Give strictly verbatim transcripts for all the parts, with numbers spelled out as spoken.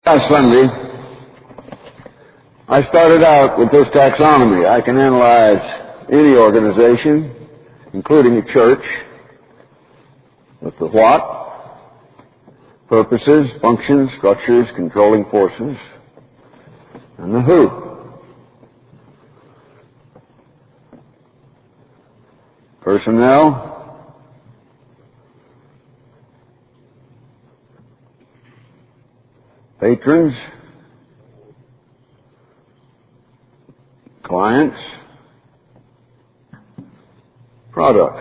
Last Sunday, I started out with this taxonomy. I can analyze any organization, including a church, with the what, purposes, functions, structures, controlling forces, and the who. Personnel, patrons, clients, products.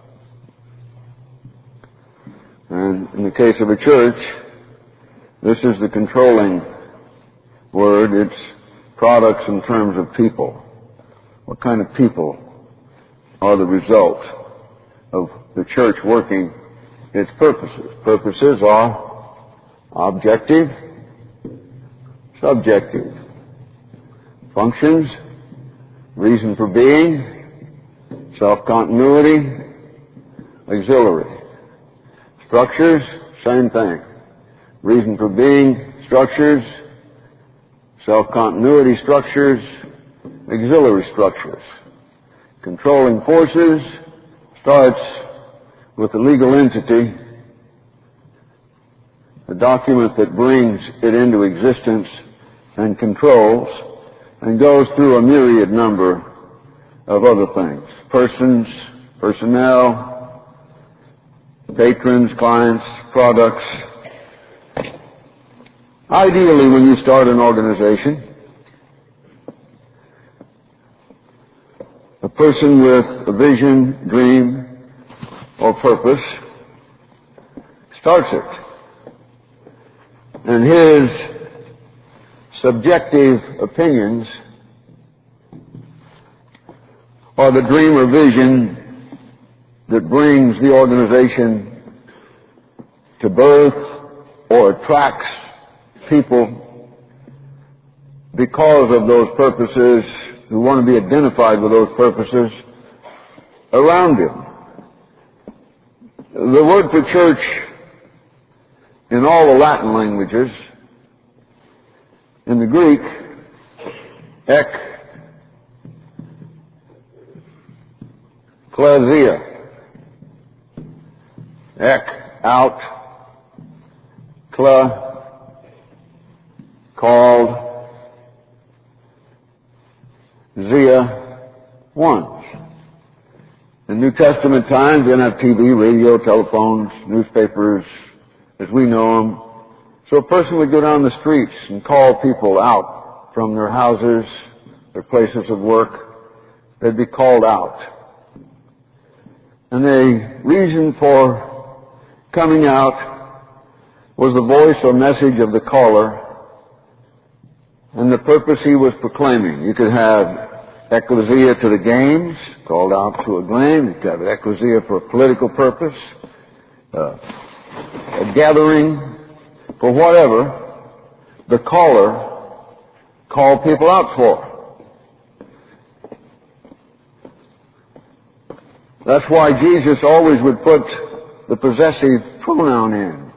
And in the case of a church, this is the controlling word. It's products in terms of people. What kind of people are the result of the church working its purposes? Purposes are objective, subjective. Functions, reason for being, self-continuity, auxiliary. Structures, same thing. Reason for being, structures, self-continuity structures, auxiliary structures. Controlling forces starts with the legal entity, the document that brings it into existence and controls, and goes through a myriad number of other things. Persons, personnel, patrons, clients, products. Ideally, when you start an organization, a person with a vision, dream, or purpose starts it. And his subjective opinions are the dream or vision that brings the organization to birth or attracts people because of those purposes who want to be identified with those purposes around him. The word for church in all the Latin languages, in the Greek, ek, klesia, ek, out, kle, called, zia, ones. In New Testament times, we didn't have T V, radio, telephones, newspapers, as we know them. So a person would go down the streets and call people out from their houses, their places of work. They'd be called out. And the reason for coming out was the voice or message of the caller and the purpose he was proclaiming. You could have ecclesia to the games, called out to a game. You could have ecclesia for a political purpose, uh, a gathering, for whatever the caller called people out for. That's why Jesus always would put the possessive pronoun in.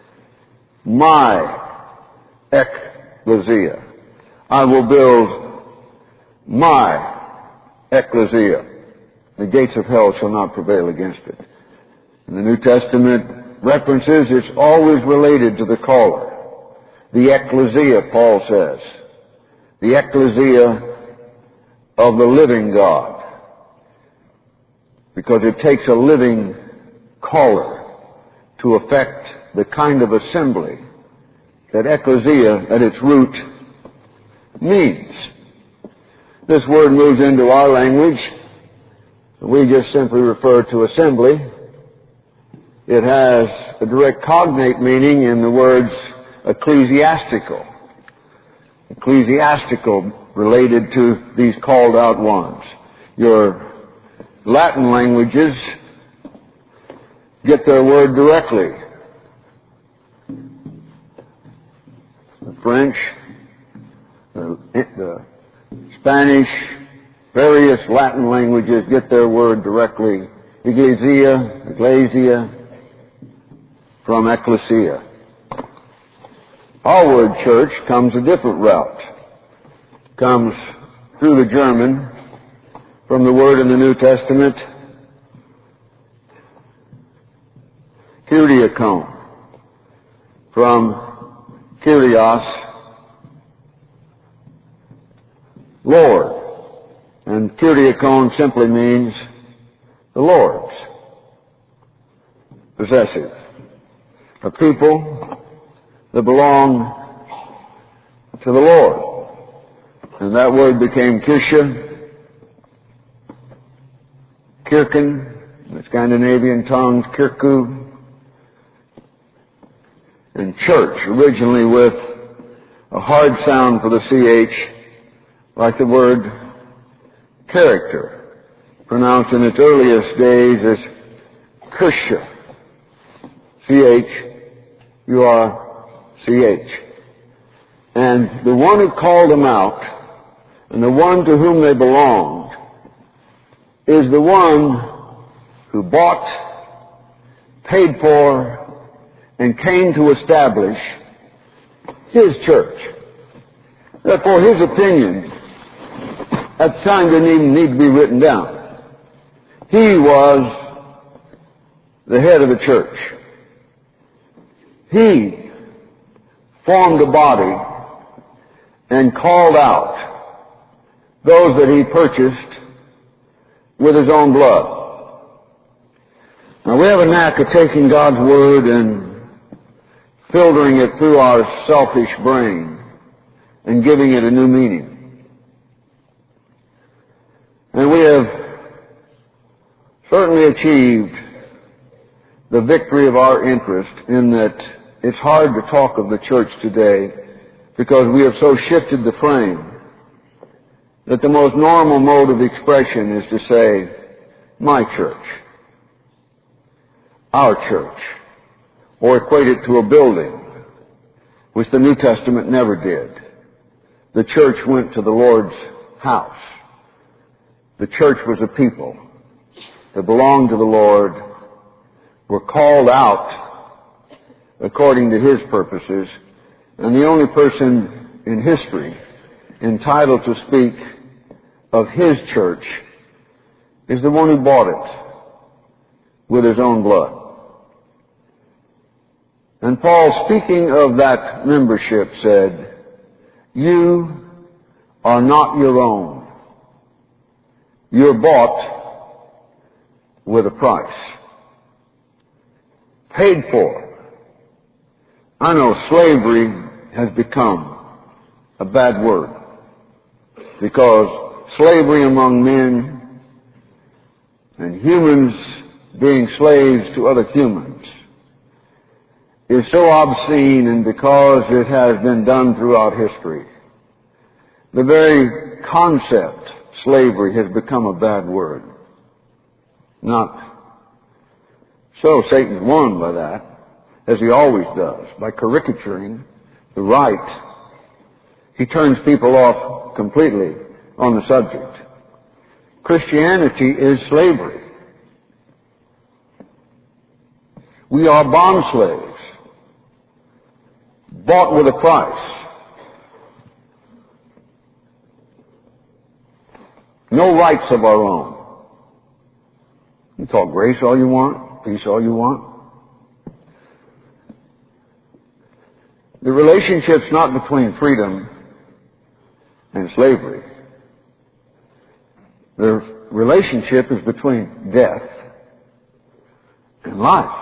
My ecclesia. I will build my ecclesia. The gates of hell shall not prevail against it. In the New Testament references, it's always related to the caller. The ecclesia, Paul says. The ecclesia of the living God. Because it takes a living caller to effect the kind of assembly that ecclesia at its root means. This word moves into our language. We just simply refer to assembly. It has a direct cognate meaning in the words ecclesiastical. Ecclesiastical related to these called out ones. Your Latin languages get their word directly. The French, the, the Spanish, various Latin languages get their word directly. Ecclesia, ecclesia, from ecclesia. Our word church comes a different route. Comes through the German from the word in the New Testament, Kyriakon, from Kyrios, Lord. And Kyriakon simply means the Lord's. Possessive. A people that belong to the Lord. And that word became Kisha, Kirken, the Scandinavian tongues, Kirku, and church, originally with a hard sound for the C H, like the word character, pronounced in its earliest days as Kirsha. C H, you are C H. And the one who called them out, and the one to whom they belonged, is the one who bought, paid for, and came to establish his church. Therefore, his opinion at the time didn't even need to be written down. He was the head of the church. He formed a body and called out those that he purchased with his own blood. Now, we have a knack of taking God's Word and filtering it through our selfish brain and giving it a new meaning. And we have certainly achieved the victory of our interest in that it's hard to talk of the church today because we have so shifted the frame that the most normal mode of expression is to say, my church, our church, or equate it to a building, which the New Testament never did. The church went to the Lord's house. The church was a people that belonged to the Lord, were called out according to His purposes, and the only person in history entitled to speak of His church is the one who bought it with His own blood. And Paul, speaking of that membership, said, you are not your own. You're bought with a price. Paid for. I know slavery has become a bad word because slavery among men and humans being slaves to other humans is so obscene, and because it has been done throughout history, the very concept, slavery, has become a bad word. Not so. Satan's won by that, as he always does, by caricaturing the right. He turns people off completely on the subject. Christianity is slavery. We are bond slaves. Bought with a price. No rights of our own. You talk grace all you want, peace all you want. The relationship's not between freedom and slavery. The relationship is between death and life.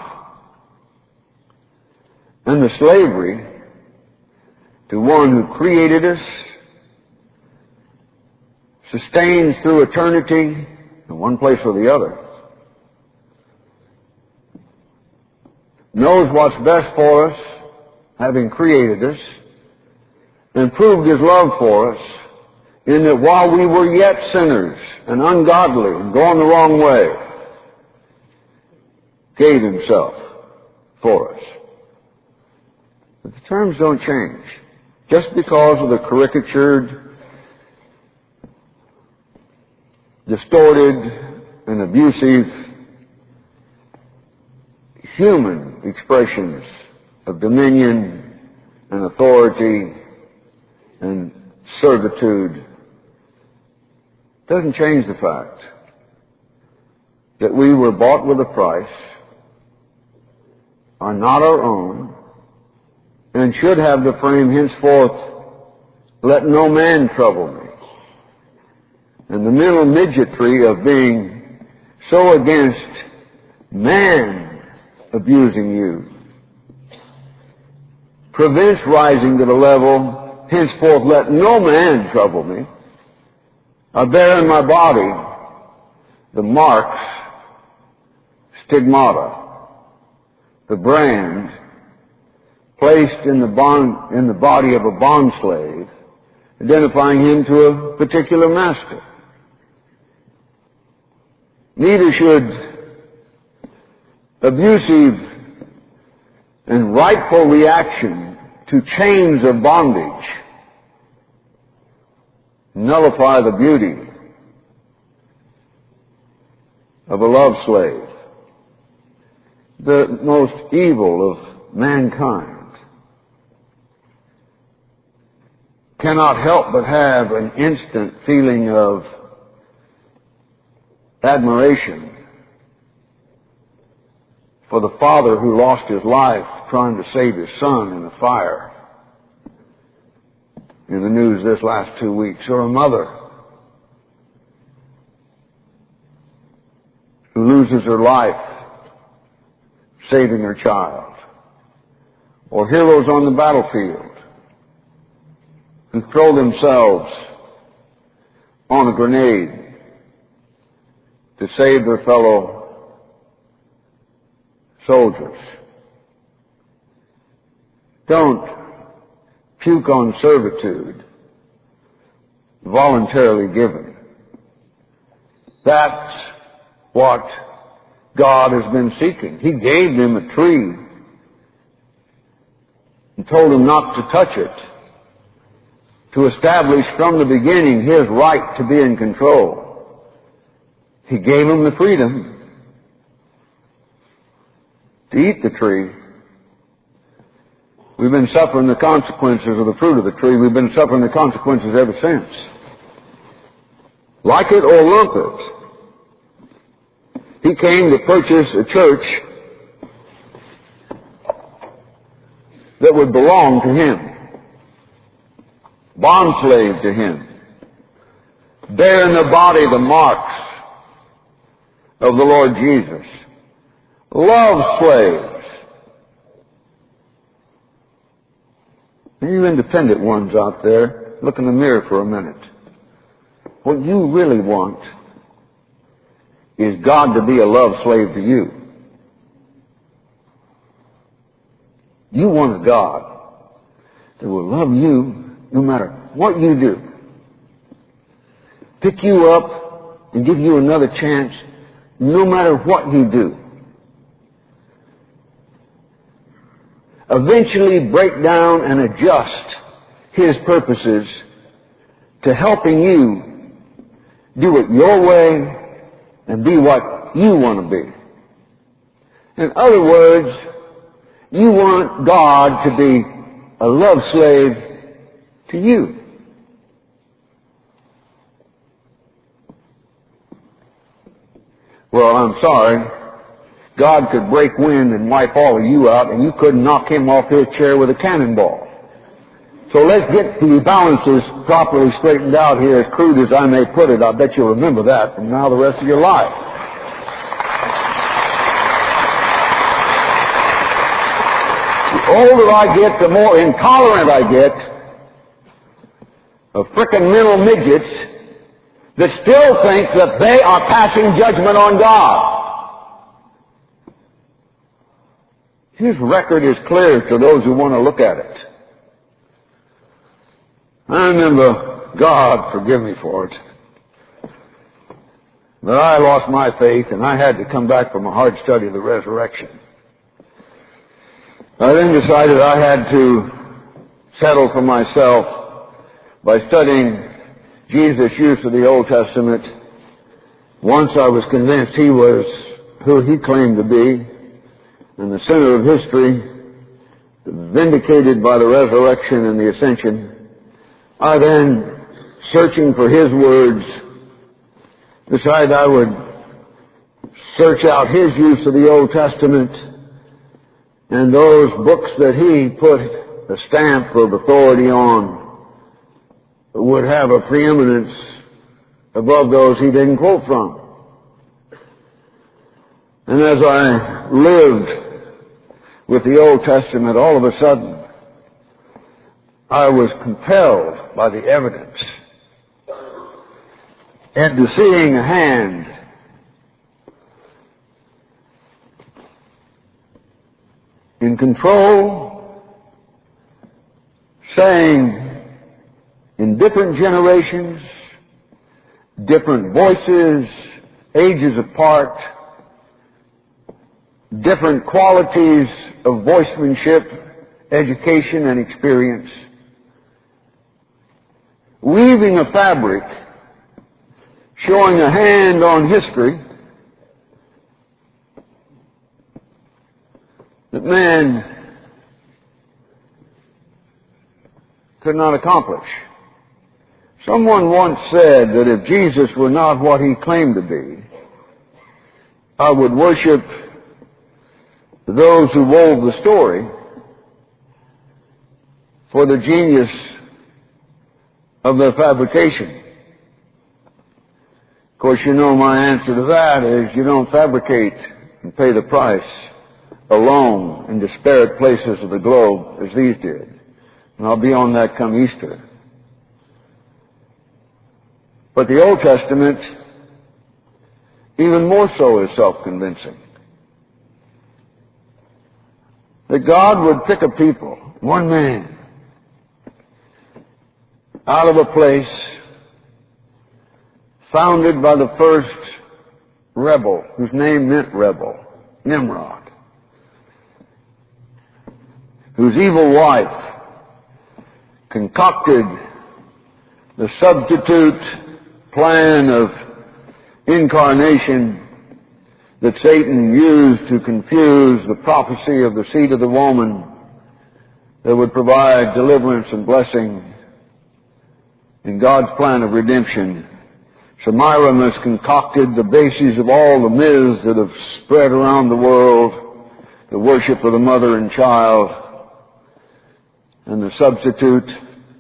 And the slavery to one who created us, sustains through eternity in one place or the other, knows what's best for us, having created us, and proved His love for us in that while we were yet sinners and ungodly and going the wrong way, gave Himself for us. But the terms don't change. Just because of the caricatured, distorted, and abusive human expressions of dominion and authority and servitude doesn't change the fact that we were bought with a price, are not our own, and should have the frame henceforth, let no man trouble me. And the mental midgetry of being so against man abusing you prevents rising to the level, henceforth let no man trouble me. I bear in my body the marks, stigmata, the brand placed in the bond, in the body of a bond slave, identifying him to a particular master. Neither should abusive and rightful reaction to chains of bondage nullify the beauty of a love slave, the most evil of mankind. Cannot help but have an instant feeling of admiration for the father who lost his life trying to save his son in the fire in the news this last two weeks, or a mother who loses her life saving her child, or heroes on the battlefield who throw themselves on a grenade to save their fellow soldiers. Don't puke on servitude voluntarily given. That's what God has been seeking. He gave them a tree and told them not to touch it, to establish from the beginning His right to be in control. He gave them the freedom to eat the tree. We've been suffering the consequences of the fruit of the tree. We've been suffering the consequences ever since. Like it or lump it. He came to purchase a church that would belong to Him, bondslave to Him, bear in their body the marks of the Lord Jesus, love slaves. You independent ones out there, look in the mirror for a minute. What you really want is God to be a love slave to you. You want a God that will love you no matter what you do. Pick you up and give you another chance no matter what you do. Eventually break down and adjust His purposes to helping you do it your way and be what you want to be. In other words, you want God to be a love slave to you. Well, I'm sorry. God could break wind and wipe all of you out, and you couldn't knock Him off His chair with a cannonball. So let's get the balances properly straightened out here, as crude as I may put it. I bet you'll remember that from now the rest of your life. The older I get, the more intolerant I get of frickin' mental midgets that still think that they are passing judgment on God. His record is clear to those who want to look at it. I remember, God forgive me for it, that I lost my faith and I had to come back from a hard study of the resurrection. I then decided I had to settle for myself by studying Jesus' use of the Old Testament. Once I was convinced He was who He claimed to be, and the center of history, vindicated by the resurrection and the ascension, I then, searching for His words, decided I would search out His use of the Old Testament and those books that He put a stamp of authority on would have a preeminence above those He didn't quote from. And as I lived with the Old Testament, all of a sudden, I was compelled by the evidence into seeing a hand in control, saying in different generations, different voices, ages apart, different qualities of voicemanship, education, and experience, weaving a fabric showing a hand on history that man could not accomplish. Someone once said that if Jesus were not what He claimed to be, I would worship those who wove the story for the genius of their fabrication. Of course, you know my answer to that is you don't fabricate and pay the price alone in disparate places of the globe as these did. And I'll be on that come Easter. But the Old Testament, even more so, is self-convincing. That God would pick a people, one man, out of a place founded by the first rebel, whose name meant rebel, Nimrod, whose evil wife concocted the substitute plan of incarnation that Satan used to confuse the prophecy of the seed of the woman that would provide deliverance and blessing in God's plan of redemption. Semiramis concocted the bases of all the myths that have spread around the world, the worship of the mother and child, and the substitute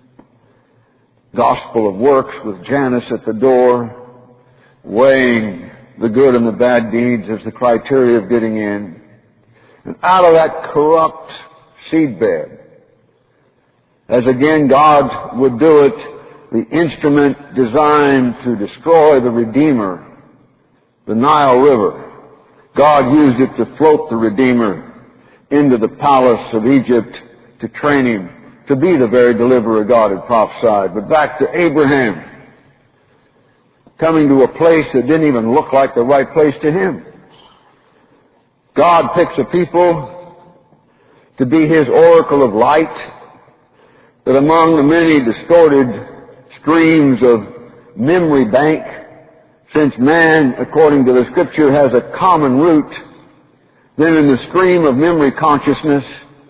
gospel of works with Janus at the door, weighing the good and the bad deeds as the criteria of getting in. And out of that corrupt seedbed, as again God would do it, the instrument designed to destroy the Redeemer, the Nile River, God used it to float the Redeemer into the palace of Egypt to train him to be the very deliverer God had prophesied. But back to Abraham, coming to a place that didn't even look like the right place to him. God picks a people to be His oracle of light, that among the many distorted streams of memory bank, since man, according to the Scripture, has a common root, then in the stream of memory consciousness,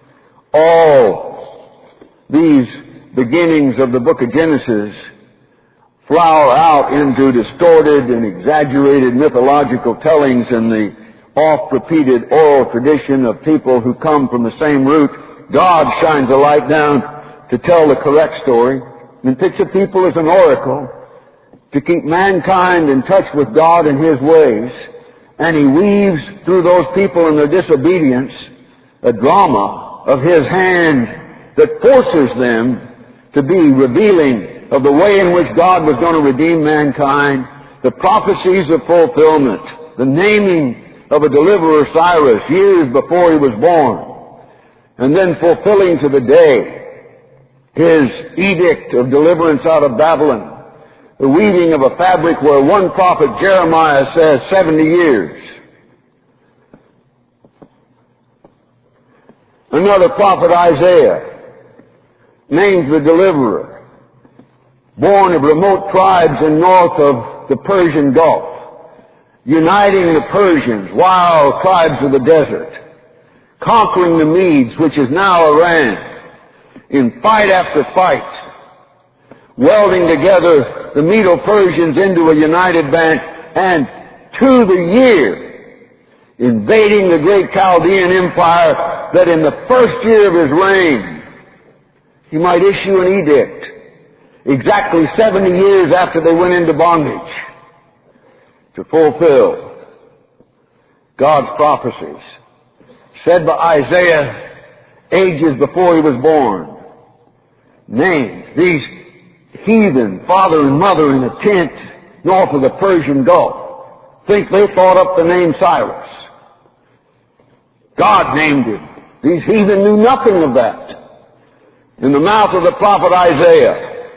all these beginnings of the book of Genesis flower out into distorted and exaggerated mythological tellings in the oft-repeated oral tradition of people who come from the same root. God shines a light down to tell the correct story and picks a people as an oracle to keep mankind in touch with God and His ways. And He weaves through those people and their disobedience a drama of His hand that forces them to be revealing of the way in which God was going to redeem mankind, the prophecies of fulfillment, the naming of a deliverer, Cyrus, years before he was born, and then fulfilling to the day His edict of deliverance out of Babylon, the weaving of a fabric where one prophet, Jeremiah, says seventy years. Another prophet, Isaiah, names the deliverer, born of remote tribes in north of the Persian Gulf, uniting the Persians, wild tribes of the desert, conquering the Medes, which is now Iran, in fight after fight, welding together the Medo-Persians into a united band, and to the year, invading the great Chaldean Empire, that in the first year of his reign, he might issue an edict, exactly seventy years after they went into bondage, to fulfill God's prophecies, said by Isaiah ages before he was born. Names, these heathen, father and mother in a tent north of the Persian Gulf, think they thought up the name Cyrus. God named him. These heathen knew nothing of that. In the mouth of the prophet Isaiah,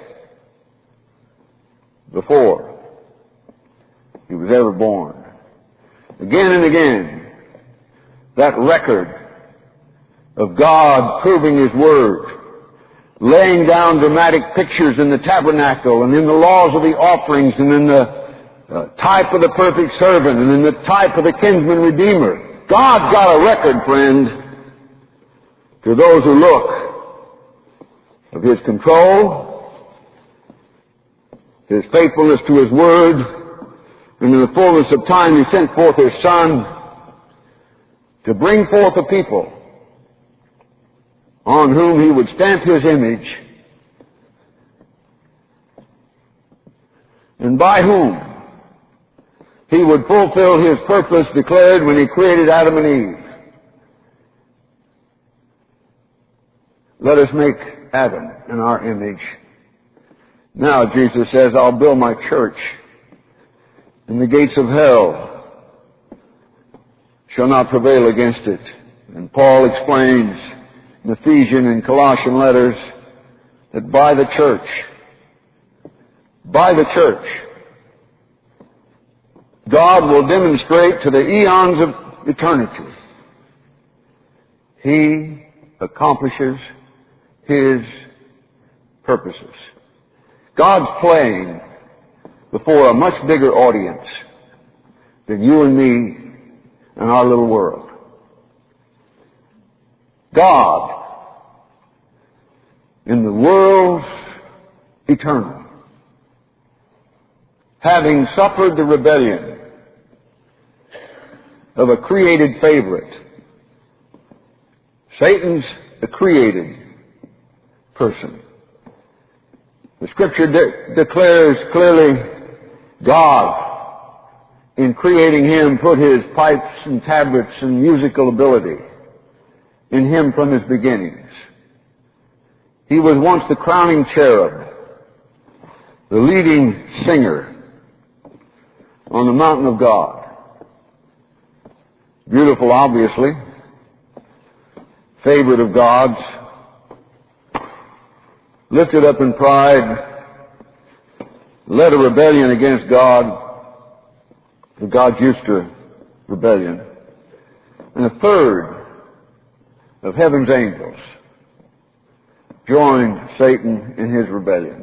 before he was ever born. Again and again, that record of God proving His Word, laying down dramatic pictures in the tabernacle and in the laws of the offerings and in the uh, type of the perfect servant and in the type of the kinsman redeemer. God's got a record, friend, to those who look, of His control, His faithfulness to His Word, and in the fullness of time He sent forth His Son to bring forth a people on whom He would stamp His image, and by whom He would fulfill His purpose declared when He created Adam and Eve. Let us make Adam in our image. Now, Jesus says, I'll build my church, and the gates of hell shall not prevail against it. And Paul explains in Ephesian and Colossian letters that by the church, by the church, God will demonstrate to the eons of eternity He accomplishes His purposes. God's playing before a much bigger audience than you and me and our little world. God, in the world's eternal, having suffered the rebellion of a created favorite, Satan's a created person. The Scripture de- declares clearly, God, in creating him, put His pipes and tabrets and musical ability in him from his beginnings. He was once the crowning cherub, the leading singer on the mountain of God. Beautiful, obviously, favorite of God's, lifted up in pride, led a rebellion against God, for God's used to rebellion. And a third of heaven's angels joined Satan in his rebellion.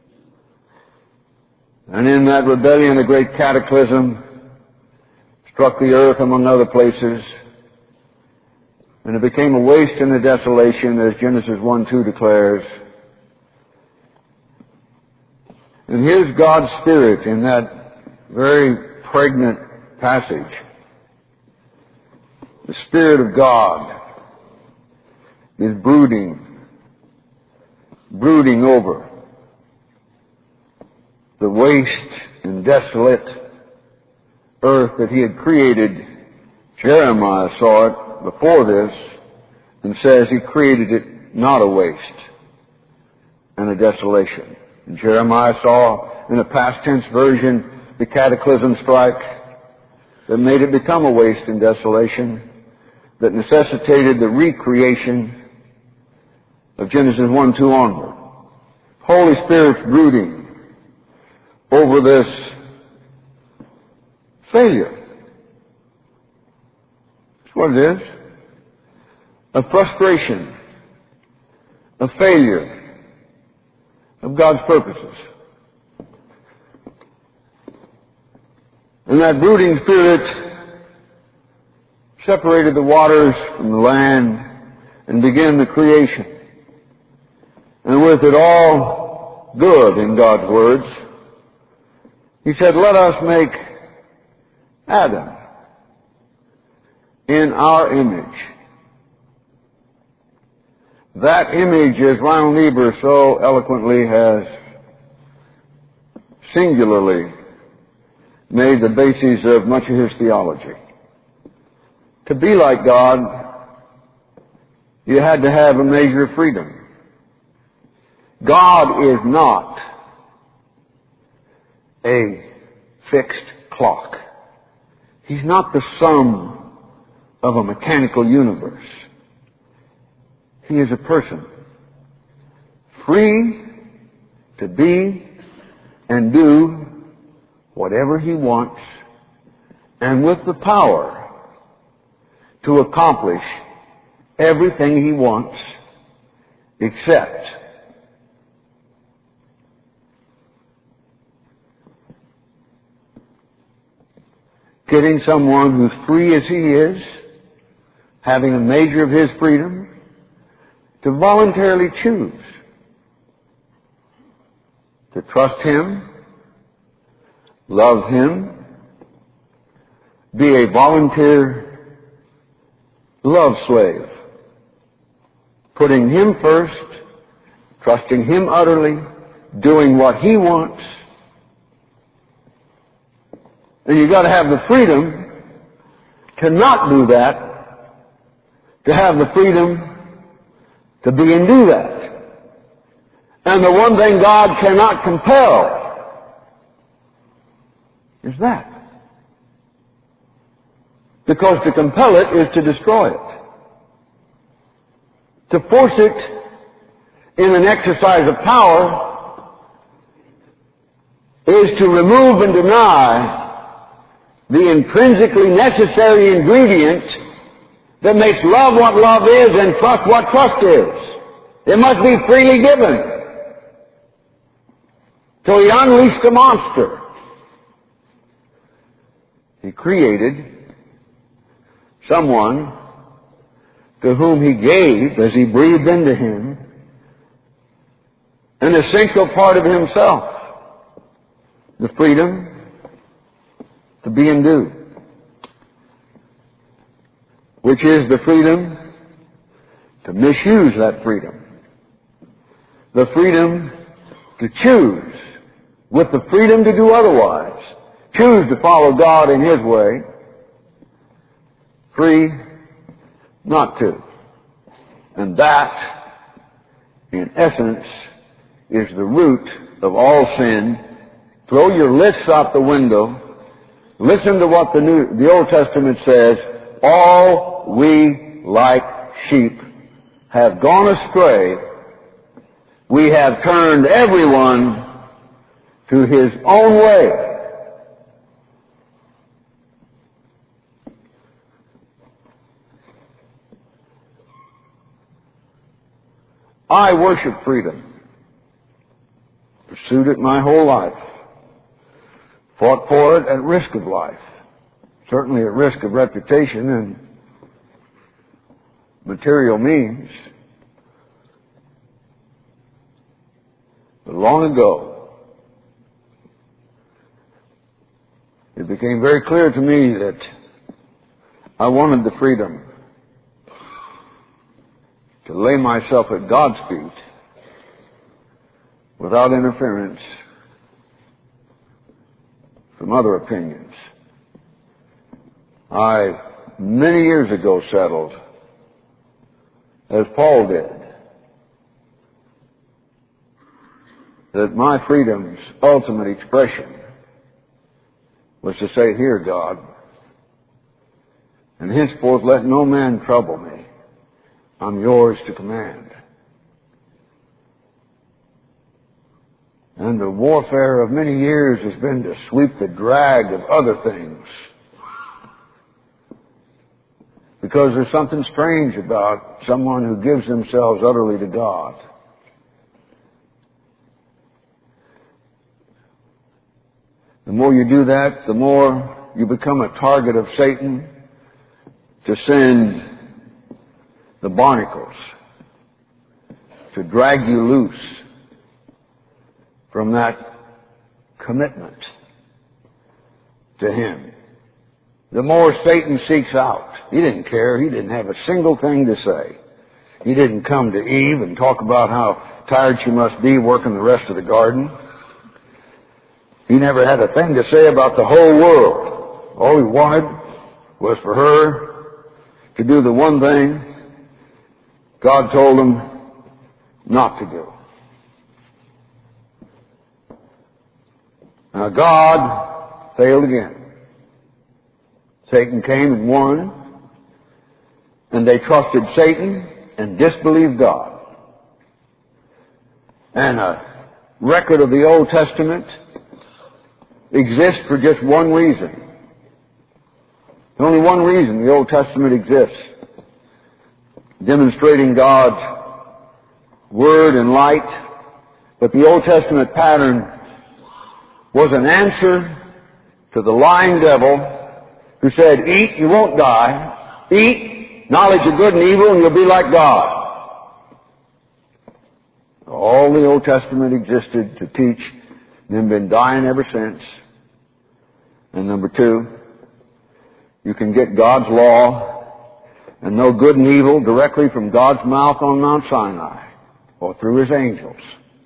And in that rebellion, a great cataclysm struck the earth among other places, and it became a waste and a desolation, as Genesis one two declares. And here's God's Spirit in that very pregnant passage. The Spirit of God is brooding, brooding over the waste and desolate earth that He had created. Jeremiah saw it before this and says He created it not a waste and a desolation. And Jeremiah saw in a past tense version the cataclysm strike that made it become a waste and desolation, that necessitated the recreation of Genesis one two onward. Holy Spirit's brooding over this failure. That's what it is. A frustration, a failure of God's purposes. And that brooding Spirit separated the waters from the land and began the creation. And with it all good in God's words, He said, let us make Adam in our image. That image, as Lionel Niebuhr so eloquently has singularly made the basis of much of his theology. To be like God, you had to have a measure of freedom. God is not a fixed clock. He's not the sum of a mechanical universe. He is a person, free to be and do whatever He wants, and with the power to accomplish everything He wants, except getting someone who's free as he is, having a measure of his freedom, to voluntarily choose to trust Him, love Him, be a volunteer love slave, putting Him first, trusting Him utterly, doing what He wants. And you've got to have the freedom to not do that, to have the freedom to be and do that. And the one thing God cannot compel is that. Because to compel it is to destroy it. To force it in an exercise of power is to remove and deny the intrinsically necessary ingredient that makes love what love is and trust what trust is. It must be freely given. So He unleashed a monster. He created someone to whom He gave, as He breathed into him, an essential part of Himself, the freedom to be and do, which is the freedom to misuse that freedom, the freedom to choose with the freedom to do otherwise, choose to follow God in His way, free not to. And that, in essence, is the root of all sin. Throw your lists out the window. Listen to what the New, the Old Testament says. All we like sheep have gone astray. We have turned everyone to his own way. I worship freedom. Pursued it my whole life. Fought for it at risk of life. Certainly at risk of reputation and material means. But long ago, it became very clear to me that I wanted the freedom to lay myself at God's feet without interference from other opinions. I, many years ago, settled, as Paul did, that my freedom's ultimate expression was to say, "Here, God, and henceforth let no man trouble me. I'm yours to command." And the warfare of many years has been to sweep the drag of other things. Because there's something strange about someone who gives themselves utterly to God. The more you do that, the more you become a target of Satan, to send the barnacles to drag you loose from that commitment to Him. The more Satan seeks out, he didn't care. He didn't have a single thing to say. He didn't come to Eve and talk about how tired she must be working the rest of the garden. He never had a thing to say about the whole world. All he wanted was for her to do the one thing God told him not to do. Now God failed again. Satan came and won, and they trusted Satan and disbelieved God. And a record of the Old Testament exists for just one reason. Only one reason the Old Testament exists. Demonstrating God's Word and light. But the Old Testament pattern was an answer to the lying devil who said, eat, you won't die. Eat, knowledge of good and evil, and you'll be like God. All the Old Testament existed to teach, and they've been dying ever since. And number two, you can get God's law and know good and evil directly from God's mouth on Mount Sinai or through His angels.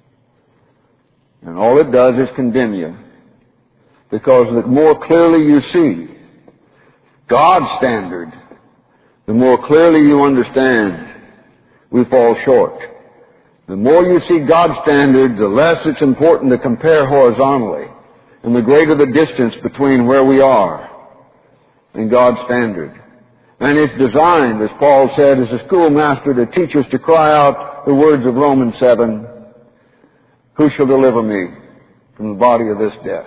And all it does is condemn you, because the more clearly you see God's standard, the more clearly you understand we fall short. The more you see God's standard, the less it's important to compare horizontally, and the greater the distance between where we are and God's standard. And it's designed, as Paul said, as a schoolmaster to teach us to cry out the words of Romans seven, who shall deliver me from the body of this death?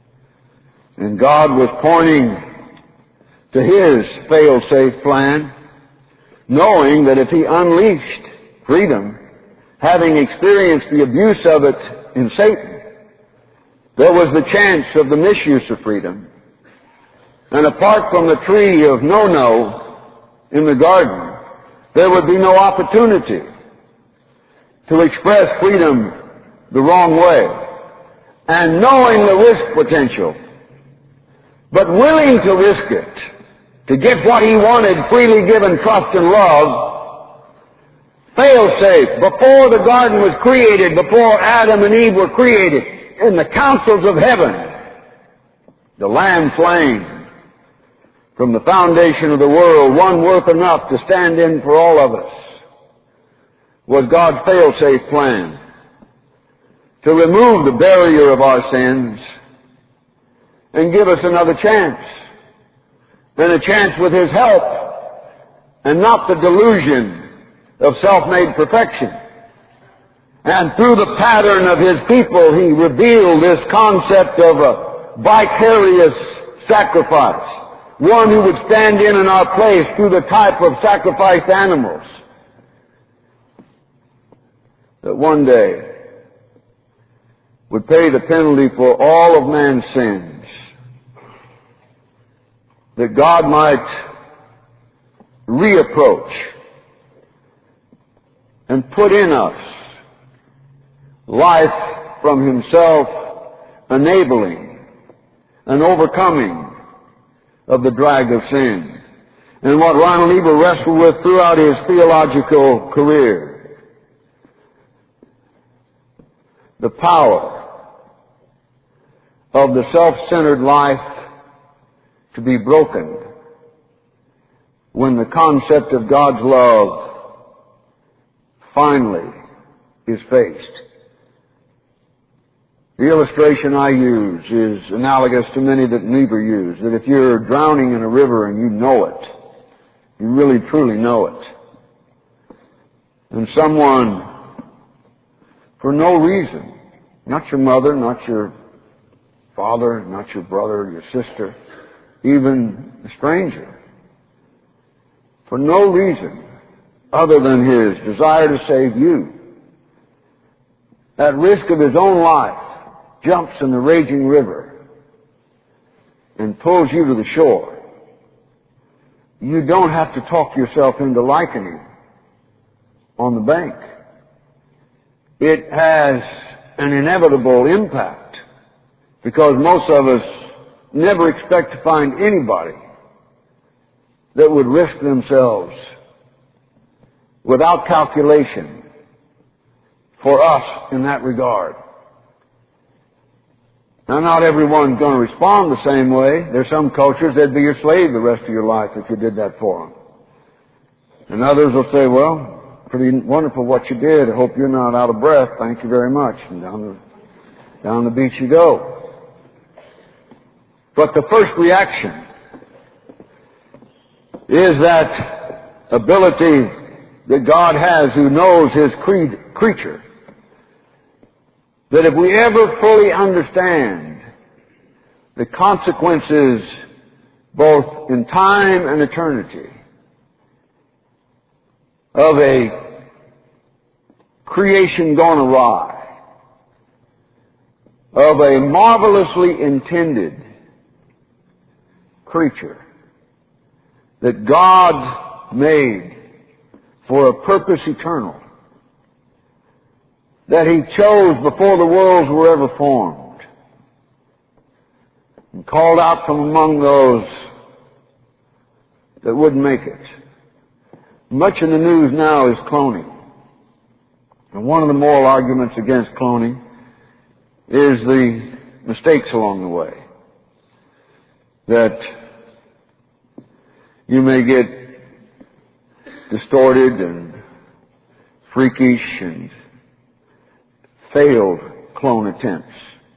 And God was pointing to His fail-safe plan, knowing that if He unleashed freedom, having experienced the abuse of it in Satan, there was the chance of the misuse of freedom. And apart from the tree of no-no in the garden, there would be no opportunity to express freedom the wrong way. And knowing the risk potential, but willing to risk it, to get what he wanted, freely given trust and love, fail-safe, before the garden was created, before Adam and Eve were created, in the councils of heaven, the Lamb slain from the foundation of the world, one worth enough to stand in for all of us, was God's fail-safe plan to remove the barrier of our sins and give us another chance, and a chance with His help, and not the delusion of self-made perfection. And through the pattern of His people, He revealed this concept of a vicarious sacrifice, one who would stand in in our place through the type of sacrificed animals, that one day would pay the penalty for all of man's sins, that God might reapproach and put in us life from Himself, enabling an overcoming of the drag of sin. And what Ronald Niebuhr wrestled with throughout his theological career, the power of the self-centered life to be broken when the concept of God's love finally is faced. The illustration I use is analogous to many that Niebuhr used, that if you're drowning in a river and you know it, you really truly know it, and someone, for no reason, not your mother, not your father, not your brother, your sister, even a stranger, for no reason other than his desire to save you, at risk of his own life, jumps in the raging river and pulls you to the shore, you don't have to talk yourself into liking Him on the bank. It has an inevitable impact because most of us never expect to find anybody that would risk themselves without calculation for us in that regard. Now, not everyone's going to respond the same way. There's some cultures that'd be your slave the rest of your life if you did that for them. And others will say, well, pretty wonderful what you did. I hope you're not out of breath. Thank you very much. And down the, down the beach you go. But the first reaction is that ability that God has who knows His cre- creature. That if we ever fully understand the consequences both in time and eternity of a creation gone awry, of a marvelously intended creature that God made for a purpose eternal, that He chose before the worlds were ever formed, and called out from among those that wouldn't make it. Much in the news now is cloning. And one of the moral arguments against cloning is the mistakes along the way. That you may get distorted and freakish and failed clone attempts.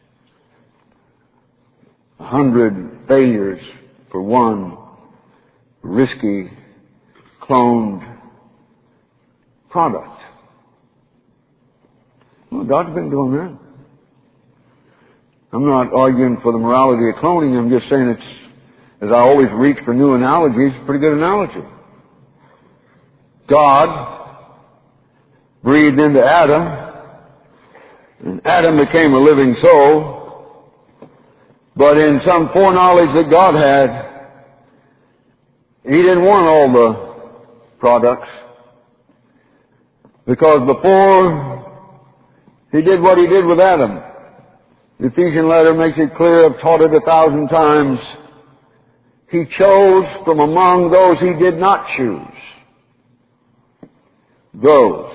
A hundred failures for one risky cloned product. Well, God's been doing that. I'm not arguing for the morality of cloning. I'm just saying it's, as I always reach for new analogies, a pretty good analogy. God breathed into Adam, and Adam became a living soul, but in some foreknowledge that God had, He didn't want all the products, because before He did what He did with Adam, the Ephesian letter makes it clear, I've taught it a thousand times, He chose from among those He did not choose, those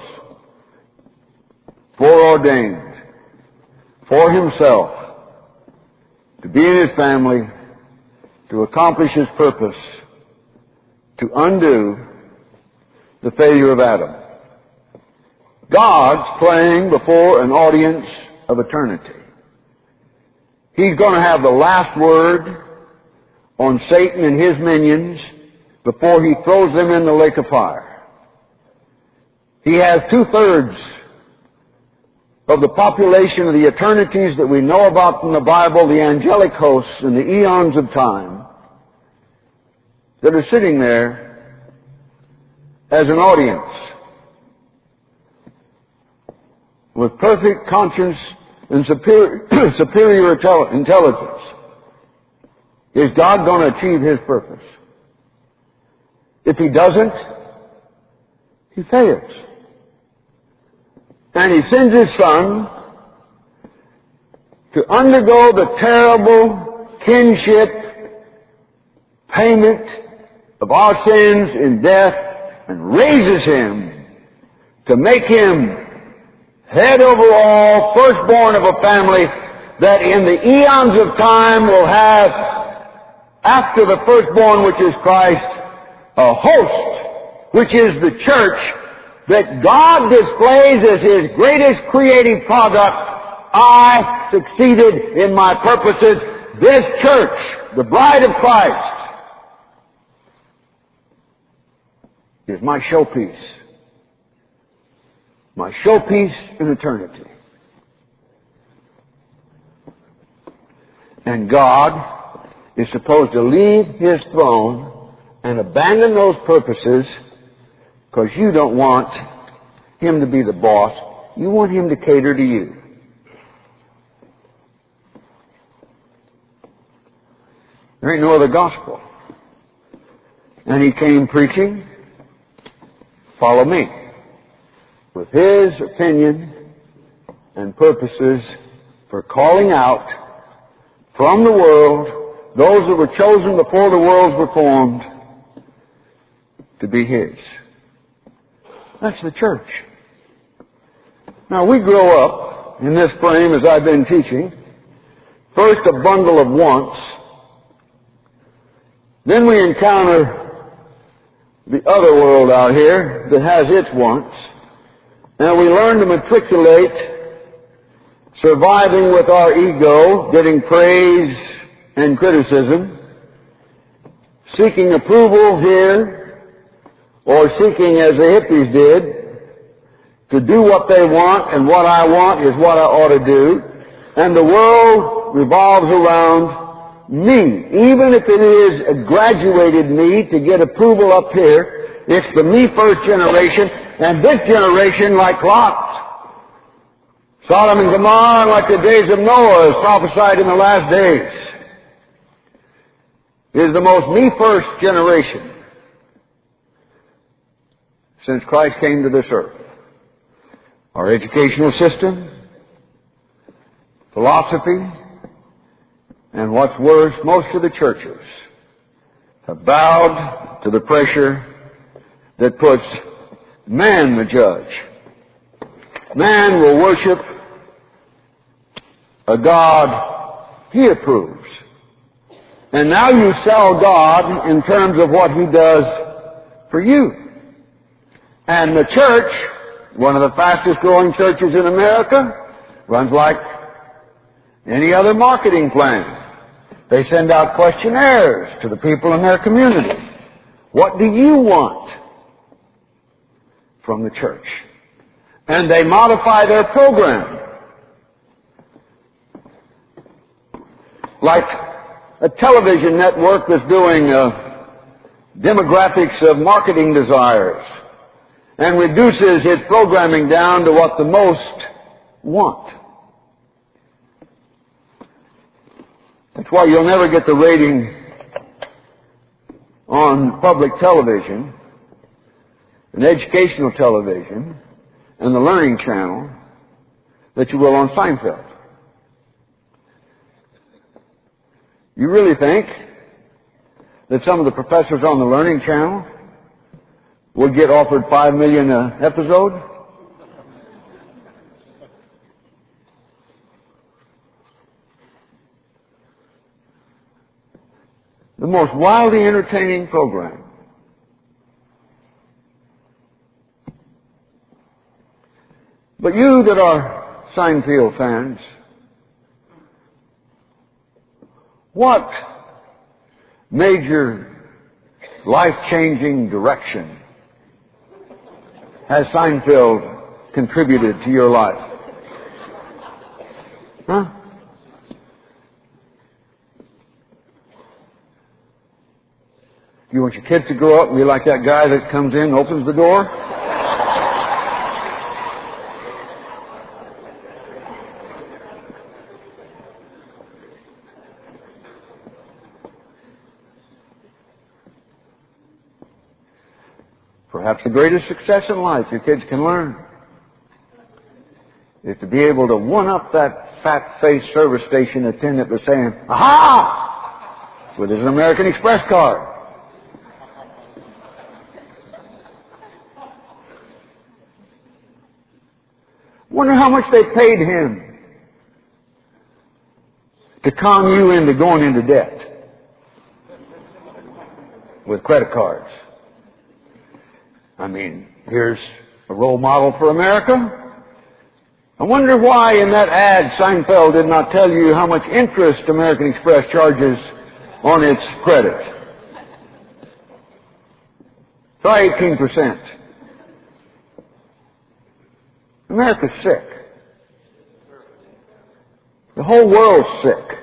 foreordained for Himself to be in His family, to accomplish His purpose, to undo the failure of Adam. God's playing before an audience of eternity. He's going to have the last word on Satan and his minions before He throws them in the lake of fire. He has two-thirds of the population of the eternities that we know about from the Bible, the angelic hosts and the eons of time, that are sitting there as an audience with perfect conscience and superior, superior intelligence. Is God going to achieve His purpose? If He doesn't, He fails. And He sends His Son to undergo the terrible kinship payment of our sins in death and raises Him to make Him head over all, firstborn of a family that in the eons of time will have, after the firstborn, which is Christ, a host, which is the church, that God displays as His greatest creative product. I succeeded in my purposes. This church, the bride of Christ, is my showpiece. My showpiece in eternity. And God is supposed to leave His throne and abandon those purposes because you don't want Him to be the boss. You want Him to cater to you. There ain't no other gospel. And he came preaching, follow me, with his opinion and purposes for calling out from the world those that were chosen before the worlds were formed to be his. That's the church. Now we grow up in this frame as I've been teaching. First a bundle of wants. Then we encounter the other world out here that has its wants. And we learn to matriculate, surviving with our ego, getting praise and criticism, seeking approval here, or seeking, as the hippies did, to do what they want, and what I want is what I ought to do. And the world revolves around me. Even if it is a graduated me to get approval up here, it's the me first generation, and this generation, like Lot, Sodom and Gomorrah, like the days of Noah, as prophesied in the last days, is the most me first generation since Christ came to this earth. Our educational system, philosophy, and what's worse, most of the churches have bowed to the pressure that puts man the judge. Man will worship a God he approves. And now you sell God in terms of what he does for you. And the church, one of the fastest growing churches in America, runs like any other marketing plan. They send out questionnaires to the people in their community. What do you want from the church? And they modify their program. Like a television network that's doing uh, demographics of marketing desires and reduces its programming down to what the most want. That's why you'll never get the rating on public television, and educational television, and the Learning Channel that you will on Seinfeld. You really think that some of the professors on the Learning Channel would get offered five million an episode? The most wildly entertaining program. But you that are Seinfeld fans, what major life-changing direction has Seinfeld contributed to your life? Huh? You want your kids to grow up and be like that guy that comes in and opens the door? Perhaps the greatest success in life your kids can learn is to be able to one-up that fat-faced service station attendant by saying, "Aha!" with his American Express card. Wonder how much they paid him to con you into going into debt with credit cards. I mean, here's a role model for America. I wonder why in that ad Seinfeld did not tell you how much interest American Express charges on its credit. Try eighteen percent. America's sick. The whole world's sick.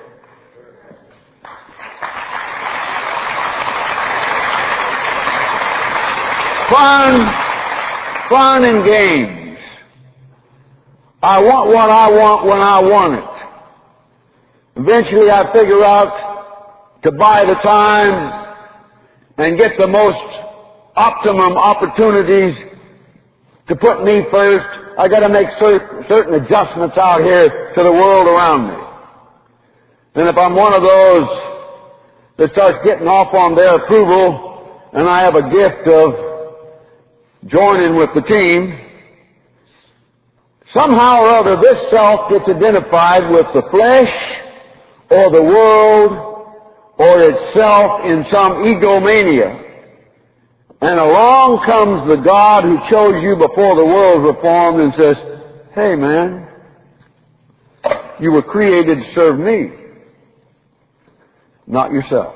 Fun, fun and games. I want what I want when I want it. Eventually I figure out to buy the time and get the most optimum opportunities to put me first, I got to make cer- certain adjustments out here to the world around me. And if I'm one of those that starts getting off on their approval, and I have a gift of joining with the team, somehow or other this self gets identified with the flesh or the world or itself in some egomania. And along comes the God who chose you before the world was formed and says, hey man, you were created to serve me, not yourself.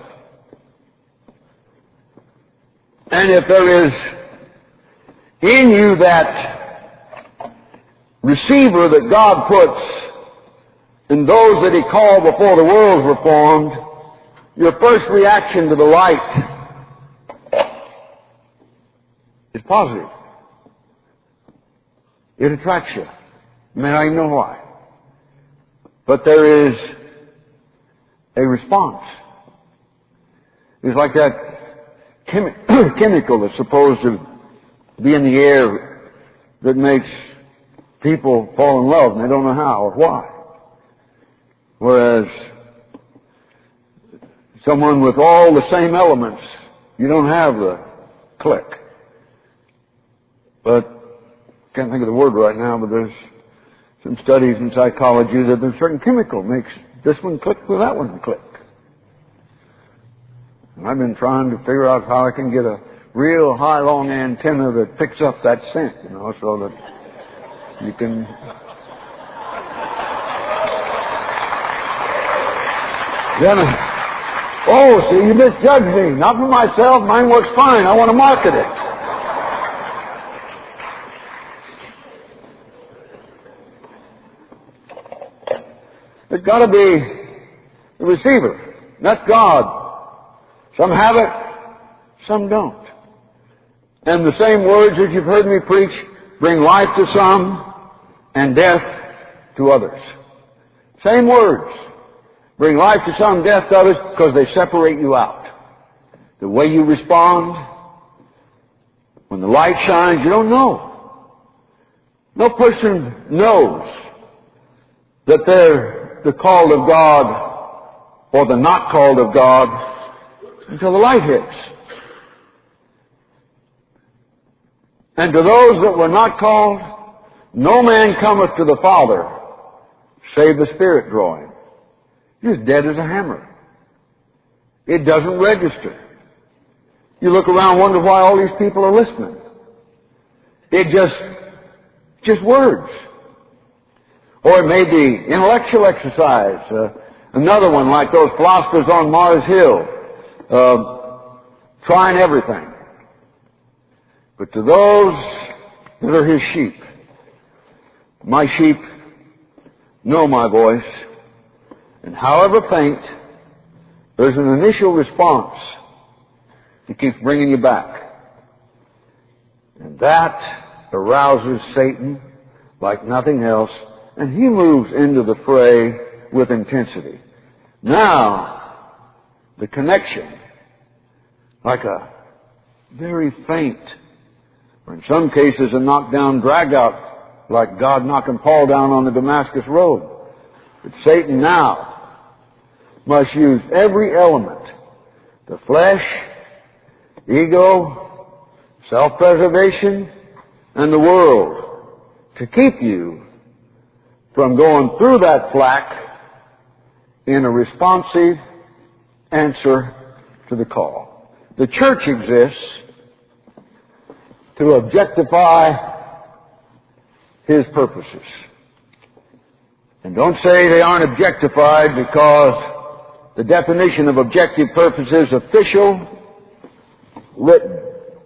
And if there is in you that receiver that God puts in those that He called before the world was formed, your first reaction to the light is positive. It attracts you. You may not even know why. But there is a response. It's like that chemi- chemical that's supposed to be in the air that makes people fall in love and they don't know how or why. Whereas someone with all the same elements, you don't have the click. But can't think of the word right now, but there's some studies in psychology that there's a certain chemical makes this one click with that one click. And I've been trying to figure out how I can get a real high long antenna that picks up that scent, you know, so that you can then oh, see, you misjudged me. Not for myself, mine works fine. I want to market it. There's got to be the receiver. That's God. Some have it, some don't. And the same words that you've heard me preach bring life to some and death to others. Same words. Bring life to some, death to others, because they separate you out. The way you respond, when the light shines, you don't know. No person knows that they're the called of God or the not called of God until the light hits. And to those that were not called, no man cometh to the Father, save the Spirit draw him. He's dead as a hammer. It doesn't register. You look around and wonder why all these people are listening. It just, just words. Or it may be intellectual exercise. Uh, another one like those philosophers on Mars Hill, uh, trying everything. But to those that are His sheep, my sheep know my voice, and however faint, there's an initial response that keeps bringing you back. And that arouses Satan like nothing else, and he moves into the fray with intensity. Now, the connection, like a very faint, or in some cases a knockdown, drag out, like God knocking Paul down on the Damascus road. But Satan now must use every element, the flesh, ego, self-preservation, and the world, to keep you from going through that flack in a responsive answer to the call. The church exists to objectify His purposes. And don't say they aren't objectified, because the definition of objective purpose is official, written.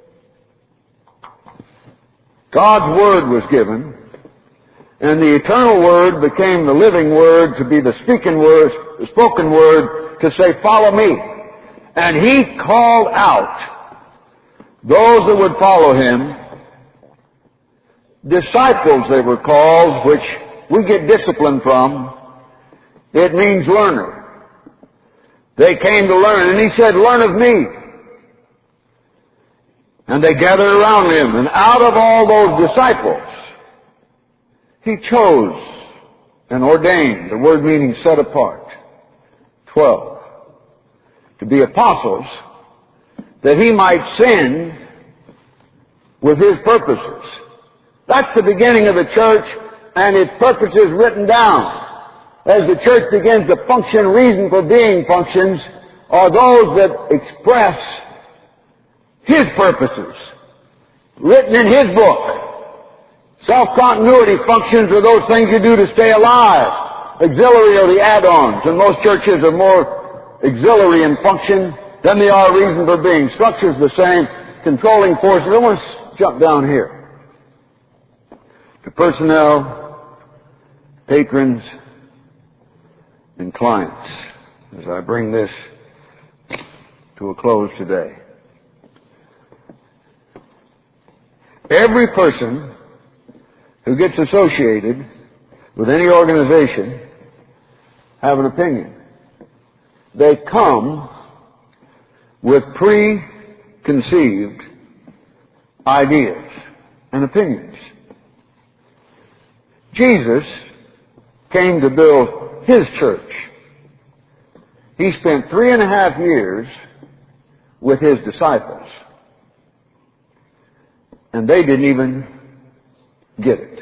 God's Word was given, and the eternal Word became the living Word to be the speaking word, the spoken Word to say, follow me. And He called out those that would follow Him. Disciples they were called, which we get discipline from. It means learner. They came to learn, and He said, learn of me. And they gathered around him, and out of all those disciples, he chose and ordained, the word meaning set apart, twelve, to be apostles, that he might send with his purposes. That's the beginning of the church, and its purposes written down. As the church begins to function, reason for being functions are those that express his purposes, written in his book. Self-continuity functions are those things you do to stay alive. Auxiliary are the add-ons, and most churches are more auxiliary in function than they are reason for being. Structure's the same, controlling forces. I want to jump down here to personnel, patrons, and clients as I bring this to a close today. Every person who gets associated with any organization have an opinion. They come with preconceived ideas and opinions. Jesus came to build his church. He spent three and a half years with his disciples, and they didn't even get it.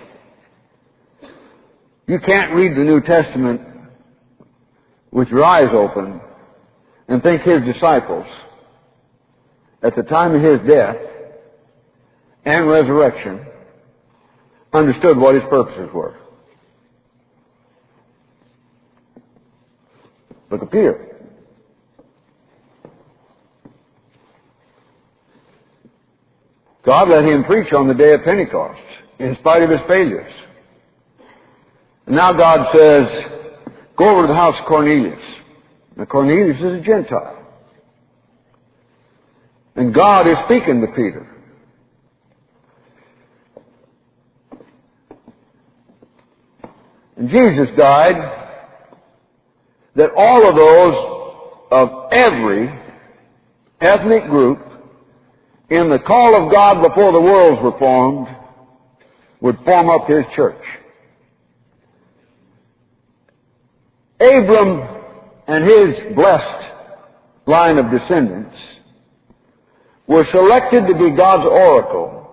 You can't read the New Testament with your eyes open and think his disciples, at the time of his death and resurrection, understood what his purposes were. Look at Peter. God let him preach on the day of Pentecost, in spite of his failures. And now God says, go over to the house of Cornelius. Now Cornelius is a Gentile. And God is speaking to Peter. And Jesus died that all of those of every ethnic group in the call of God before the worlds were formed would form up his church. Abram and his blessed line of descendants were selected to be God's oracle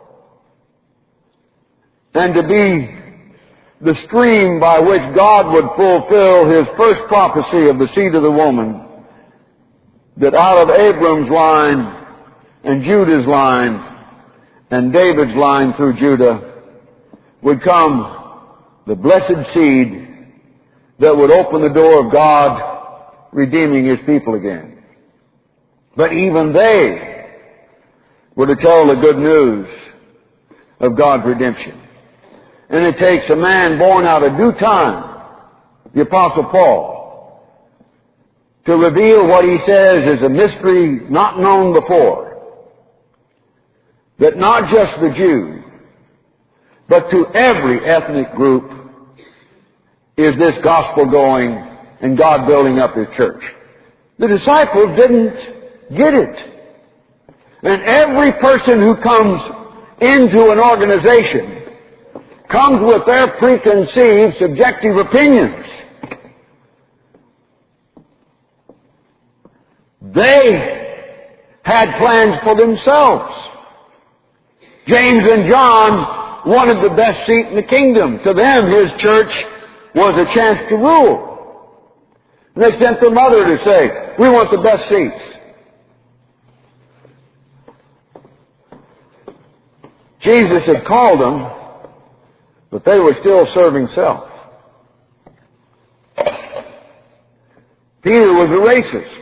and to be the stream by which God would fulfill his first prophecy of the seed of the woman, that out of Abram's line and Judah's line and David's line through Judah would come the blessed seed that would open the door of God redeeming his people again. But even they were to tell the good news of God's redemption. And it takes a man born out of due time, the Apostle Paul, to reveal what he says is a mystery not known before. That not just the Jew, but to every ethnic group is this gospel going and God building up his church. The disciples didn't get it. And every person who comes into an organization comes with their preconceived subjective opinions. They had plans for themselves. James and John wanted the best seat in the kingdom. To them, his church was a chance to rule. And they sent their mother to say, we want the best seats. Jesus had called them, but they were still serving self. Peter was a racist.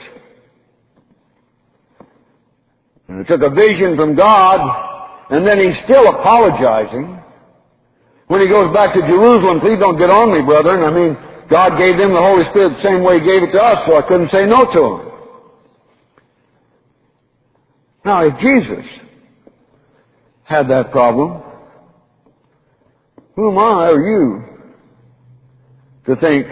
And it took a vision from God, and then he's still apologizing. When he goes back to Jerusalem, please don't get on me, brethren. I mean, God gave them the Holy Spirit the same way He gave it to us, so I couldn't say no to him. Now, if Jesus had that problem, who am I or you to think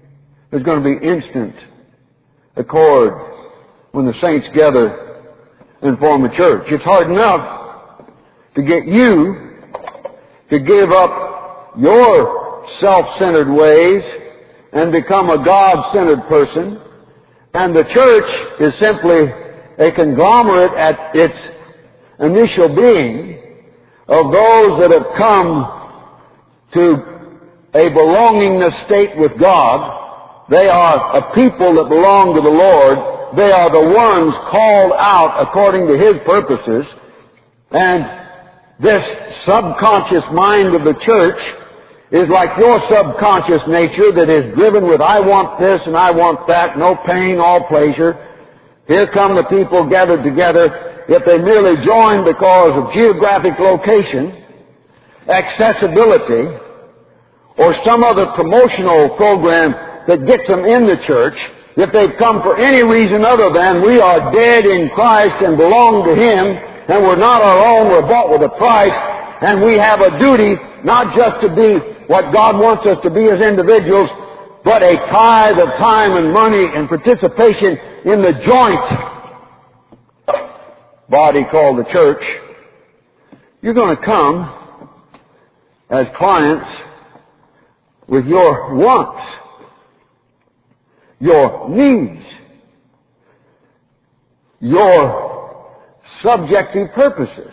there's going to be instant accord when the saints gather and form a church. It's hard enough to get you to give up your self-centered ways and become a God-centered person. And the church is simply a conglomerate at its initial being of those that have come to a belongingness state with God. They are a people that belong to the Lord. They are the ones called out according to His purposes. And this subconscious mind of the church is like your subconscious nature that is driven with, I want this and I want that, no pain, all pleasure. Here come the people gathered together. If they merely join because of geographic location, accessibility, or some other promotional program that gets them in the church, if they've come for any reason other than we are dead in Christ and belong to Him, and we're not our own, we're bought with a price, and we have a duty not just to be what God wants us to be as individuals, but a tithe of time and money and participation in the joint body called the church. You're going to come as clients with your wants, your needs, your subjective purposes.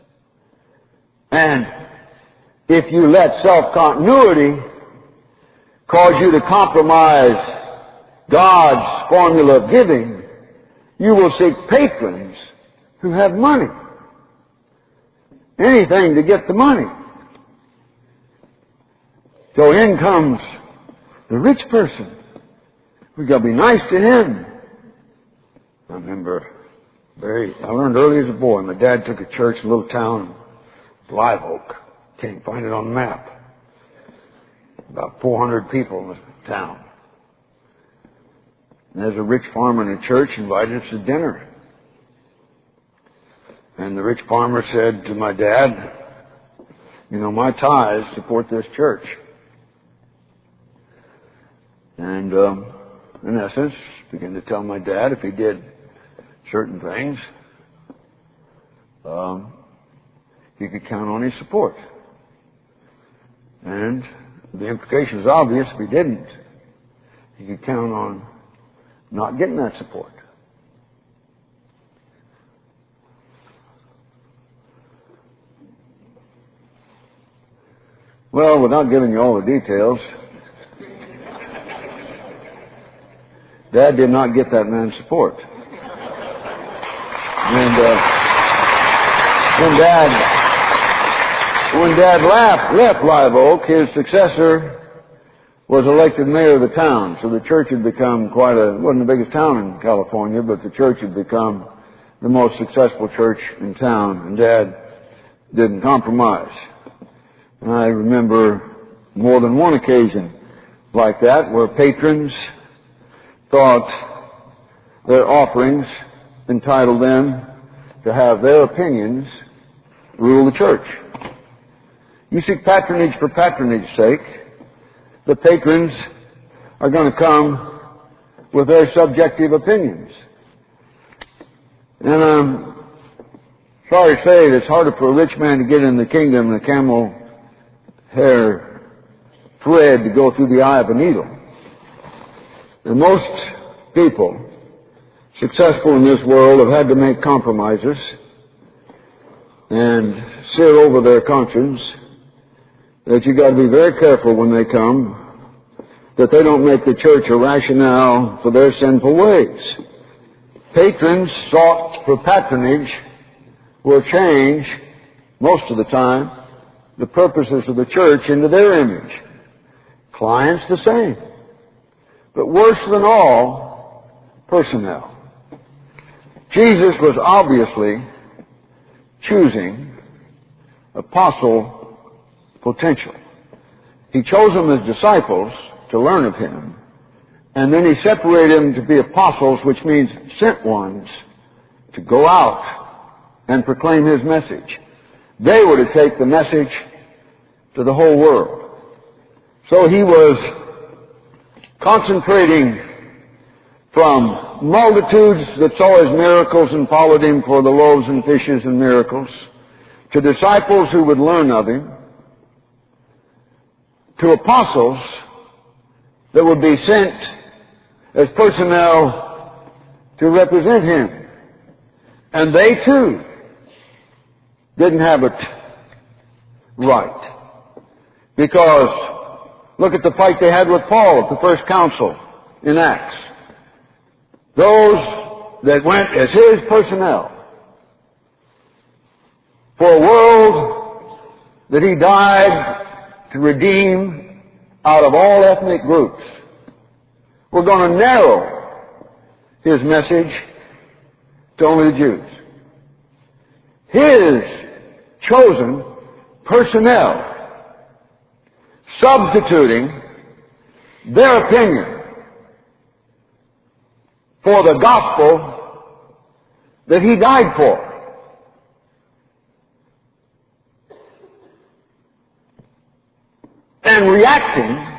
And if you let self-continuity cause you to compromise God's formula of giving, you will seek patrons who have money. Anything to get the money. So in comes the rich person. We've got to be nice to him. I remember very, I learned early as a boy. My dad took a church in a little town, Live Oak. Can't find it on the map. About four hundred people in the town. And there's a rich farmer in the church invited us to dinner. And the rich farmer said to my dad, you know, my tithes support this church. And um, in essence, began to tell my dad if he did certain things, um, he could count on his support. And the implication is obvious. If he didn't, he could count on not getting that support. Well, without giving you all the details, Dad did not get that man's support. And uh, when Dad when Dad left, left Live Oak, his successor was elected mayor of the town. So the church had become quite a, it wasn't the biggest town in California, but the church had become the most successful church in town. And Dad didn't compromise. And I remember more than one occasion like that where patrons thought their offerings entitled them to have their opinions rule the church. You seek patronage for patronage sake. The patrons are going to come with their subjective opinions. And I'm sorry to say it, it's harder for a rich man to get in the kingdom than a camel hair thread to go through the eye of a needle. And most people successful in this world have had to make compromises and sit over their conscience that you've got to be very careful when they come that they don't make the church a rationale for their sinful ways. Patrons sought for patronage will change, most of the time, the purposes of the church into their image. Clients the same. But worse than all, personnel. Jesus was obviously choosing apostle potential. He chose them as disciples to learn of Him, and then He separated them to be apostles, which means sent ones, to go out and proclaim His message. They were to take the message to the whole world. So He was concentrating from multitudes that saw His miracles and followed Him for the loaves and fishes and miracles, to disciples who would learn of Him, to apostles that would be sent as personnel to represent Him. And they too didn't have it right. Because look at the fight they had with Paul at the first council in Acts. Those that went as his personnel for a world that he died to redeem out of all ethnic groups. We're going to narrow his message to only the Jews. His chosen personnel substituting their opinion for the gospel that he died for. And reacting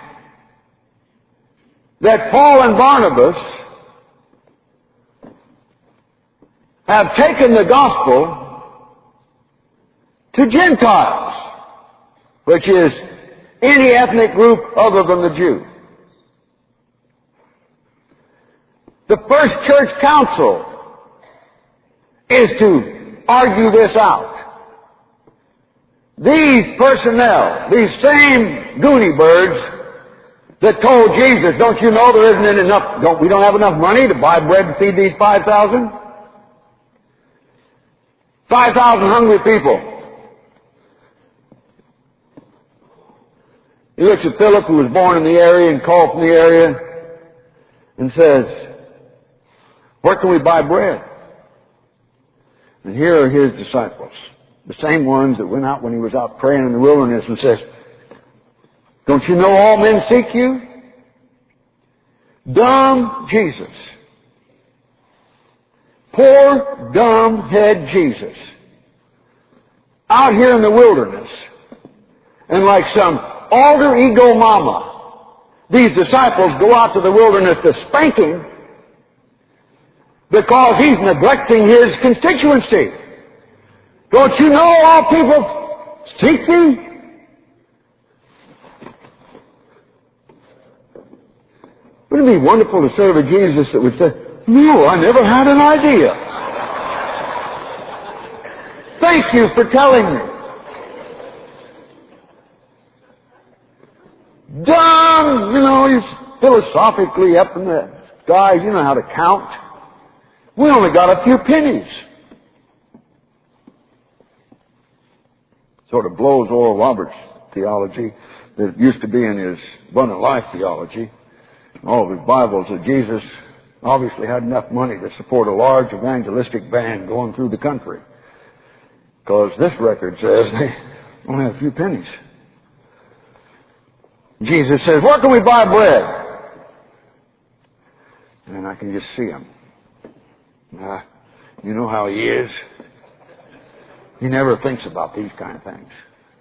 that Paul and Barnabas have taken the gospel to Gentiles, which is any ethnic group other than the Jew. The first church council is to argue this out. These personnel, these same goony birds that told Jesus, don't you know there isn't enough, don't, we don't have enough money to buy bread to feed these five thousand? five thousand hungry people. He looks at Philip, who was born in the area and called from the area, and says, where can we buy bread? And here are his disciples, the same ones that went out when he was out praying in the wilderness and says, don't you know all men seek you? Dumb Jesus. Poor, dumb head Jesus. Out here in the wilderness. And like some alter ego mama, these disciples go out to the wilderness to spank him because he's neglecting his constituency. Don't you know all people seek thee? Wouldn't it be wonderful to serve a Jesus that would say, no, I never had an idea. Thank you for telling me. Dumb, you know, he's philosophically up in the skies. You know how to count. We only got a few pennies. Sort of blows Oral Roberts' theology that used to be in his abundant life theology. All of his Bibles that Jesus obviously had enough money to support a large evangelistic band going through the country. Because this record says they only have a few pennies. Jesus says, where can we buy bread? And I can just see him. Uh, you know how he is. He never thinks about these kind of things.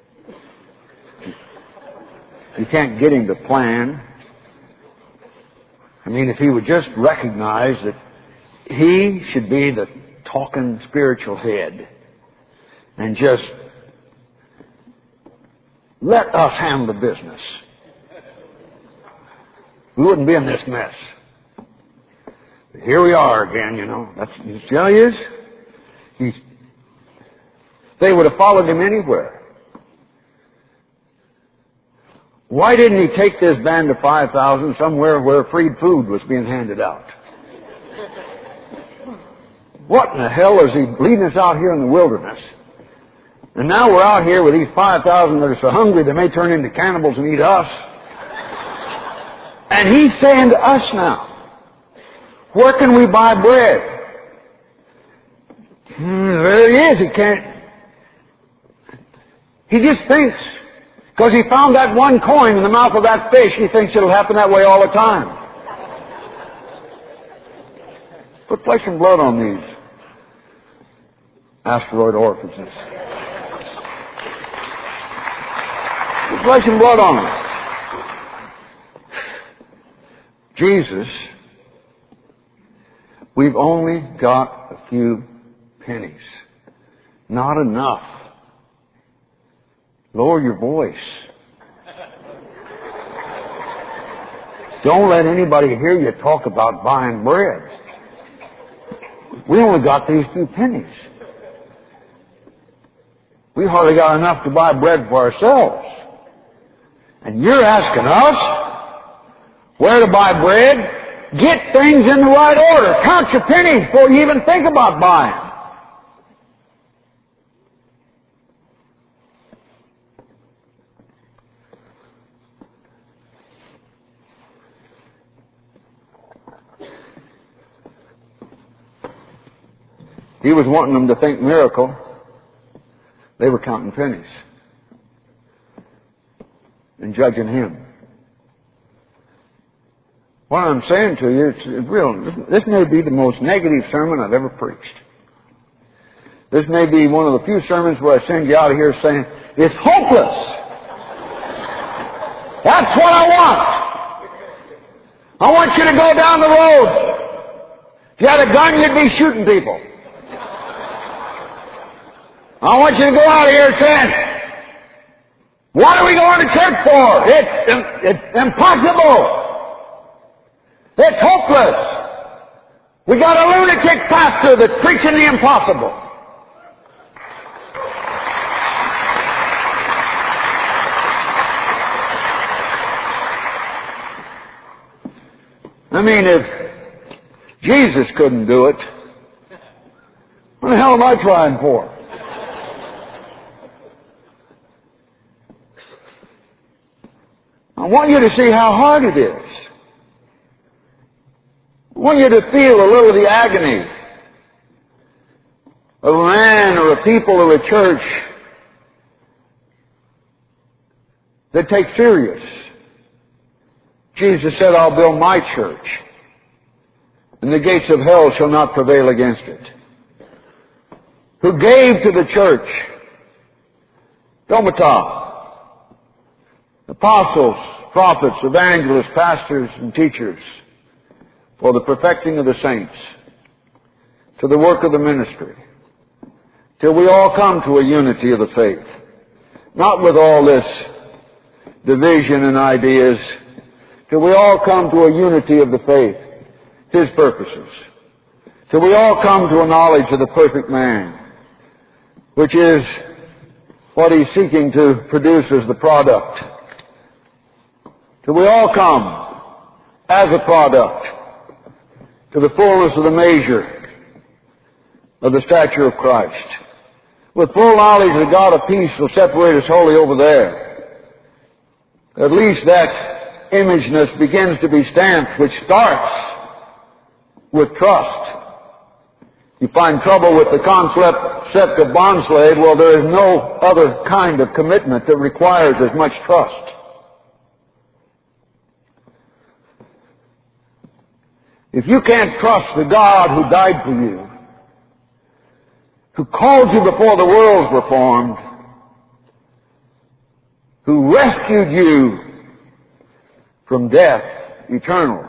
You can't get him to plan. I mean, if he would just recognize that he should be the talking spiritual head and just let us handle the business, we wouldn't be in this mess. But here we are again, you know. That's, you see how he is? He's, they would have followed him anywhere. Why didn't he take this band of five thousand somewhere where free food was being handed out? What in the hell is he leading us out here in the wilderness? And now we're out here with these five thousand that are so hungry they may turn into cannibals and eat us. And he's saying to us now, where can we buy bread? Hmm, there he is. He can't. He just thinks, because he found that one coin in the mouth of that fish, he thinks it'll happen that way all the time. Put flesh and blood on these asteroid orifices. Put flesh and blood on them. Jesus We've only got a few pennies. Not enough. Lower your voice. Don't let anybody hear you talk about buying bread. We only got these few pennies. We hardly got enough to buy bread for ourselves. And you're asking us where to buy bread? Get things in the right order. Count your pennies before you even think about buying. He was wanting them to think miracle. They were counting pennies and judging him. What I'm saying to you, it's real. This may be the most negative sermon I've ever preached. This may be one of the few sermons where I send you out of here saying, it's hopeless. That's what I want. I want you to go down the road. If you had a gun, you'd be shooting people. I want you to go out of here saying, what are we going to church for? It's, it's impossible. It's hopeless. We got a lunatic pastor that's preaching the impossible. I mean, if Jesus couldn't do it, what the hell am I trying for? I want you to see how hard it is. I want you to feel a little of the agony of a man or a people or a church that take serious. Jesus said, I'll build my church, and the gates of hell shall not prevail against it. Who gave to the church domata, apostles, prophets, evangelists, pastors, and teachers for the perfecting of the saints, to the work of the ministry, till we all come to a unity of the faith. Not with all this division and ideas, till we all come to a unity of the faith, His purposes, till we all come to a knowledge of the perfect man, which is what He's seeking to produce as the product. Till we all come as a product to the fullness of the measure of the stature of Christ. With full knowledge that God of peace will separate us wholly over there. At least that imageness begins to be stamped, which starts with trust. You find trouble with the concept of bondslave. Well, there is no other kind of commitment that requires as much trust. If you can't trust the God who died for you, who called you before the worlds were formed, who rescued you from death eternal,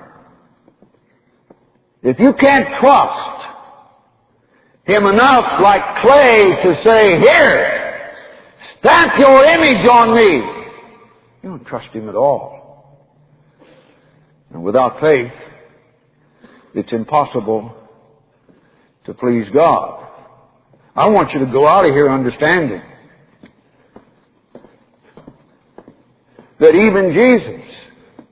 if you can't trust Him enough like clay to say, here, stamp your image on me, you don't trust Him at all. And without faith, it's impossible to please God. I want you to go out of here understanding that even Jesus,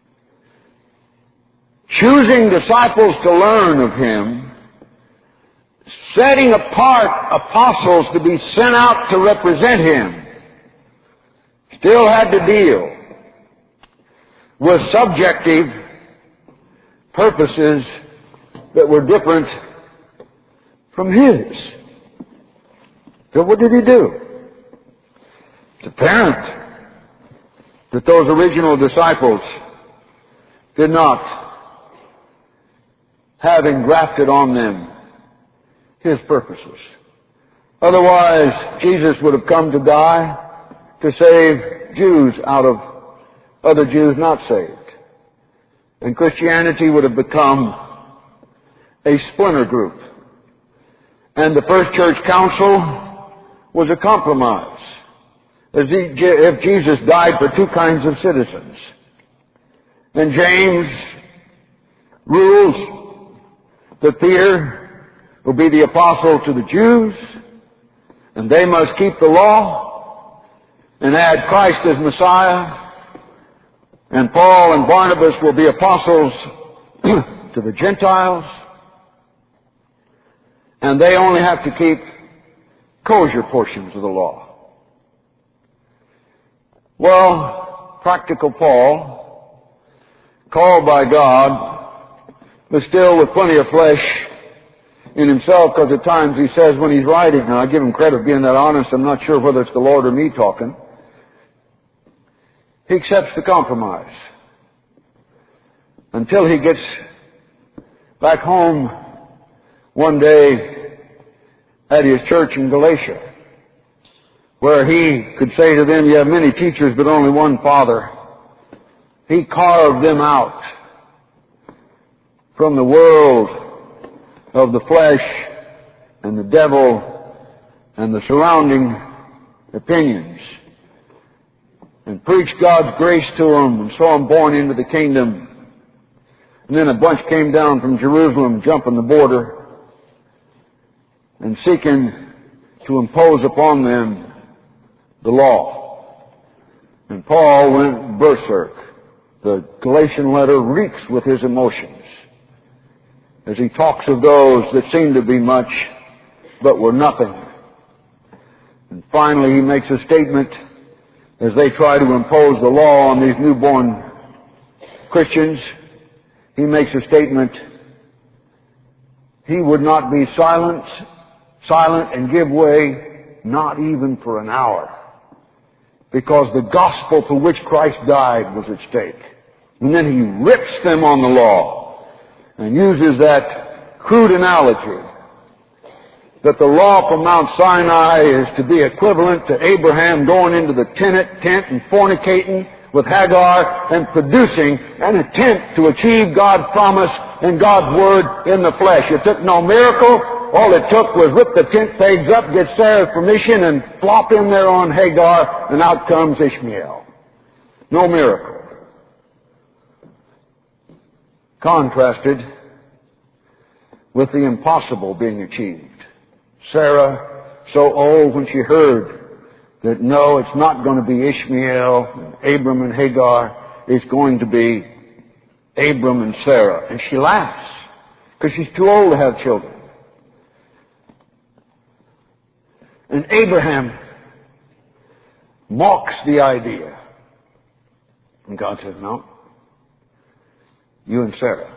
choosing disciples to learn of Him, setting apart apostles to be sent out to represent Him, still had to deal with subjective purposes that were different from His. So what did He do? It's apparent that those original disciples did not have engrafted on them His purposes. Otherwise, Jesus would have come to die to save Jews out of other Jews not saved. And Christianity would have become a splinter group. And the first church council was a compromise, as if Jesus died for two kinds of citizens. And James rules that Peter will be the apostle to the Jews, and they must keep the law and add Christ as Messiah. And Paul and Barnabas will be apostles to the Gentiles. And they only have to keep kosher portions of the law. Well, practical Paul, called by God, but still with plenty of flesh in himself, because at times he says when he's writing, and I give him credit for being that honest, I'm not sure whether it's the Lord or me talking, he accepts the compromise until he gets back home one day at his church in Galatia, where he could say to them, you have many teachers but only one Father. He carved them out from the world of the flesh and the devil and the surrounding opinions, and preached God's grace to them, and saw them born into the kingdom. And then a bunch came down from Jerusalem, jumping the border, and seeking to impose upon them the law. And Paul went berserk. The Galatian letter reeks with his emotions as he talks of those that seemed to be much, but were nothing. And finally he makes a statement as they try to impose the law on these newborn Christians. He makes a statement. He would not be silent, silent and give way, not even for an hour, because the gospel for which Christ died was at stake. And then he rips them on the law and uses that crude analogy that the law from Mount Sinai is to be equivalent to Abraham going into the tent, tent and fornicating with Hagar and producing an attempt to achieve God's promise and God's word in the flesh. It took no miracle. All it took was rip the tent pegs up, get Sarah's permission, and flop in there on Hagar, and out comes Ishmael. No miracle. Contrasted with the impossible being achieved. Sarah, so old when she heard that no, it's not going to be Ishmael, and Abram and Hagar, it's going to be Abram and Sarah. And she laughs, because she's too old to have children. And Abraham mocks the idea. And God says, no, you and Sarah.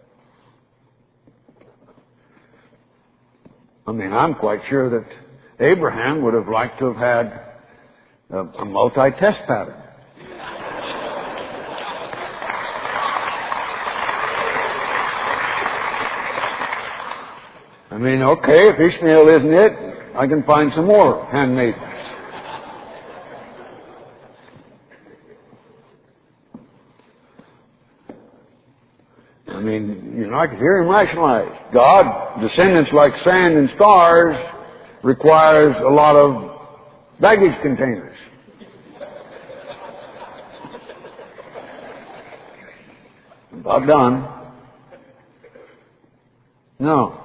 I mean, I'm quite sure that Abraham would have liked to have had a, a multi-test pattern. I mean, okay, if Ishmael isn't it, I can find some more handmaidens. I mean, you know, I could hear him rationalize. God, descendants like sand and stars, requires a lot of baggage containers. About done. No.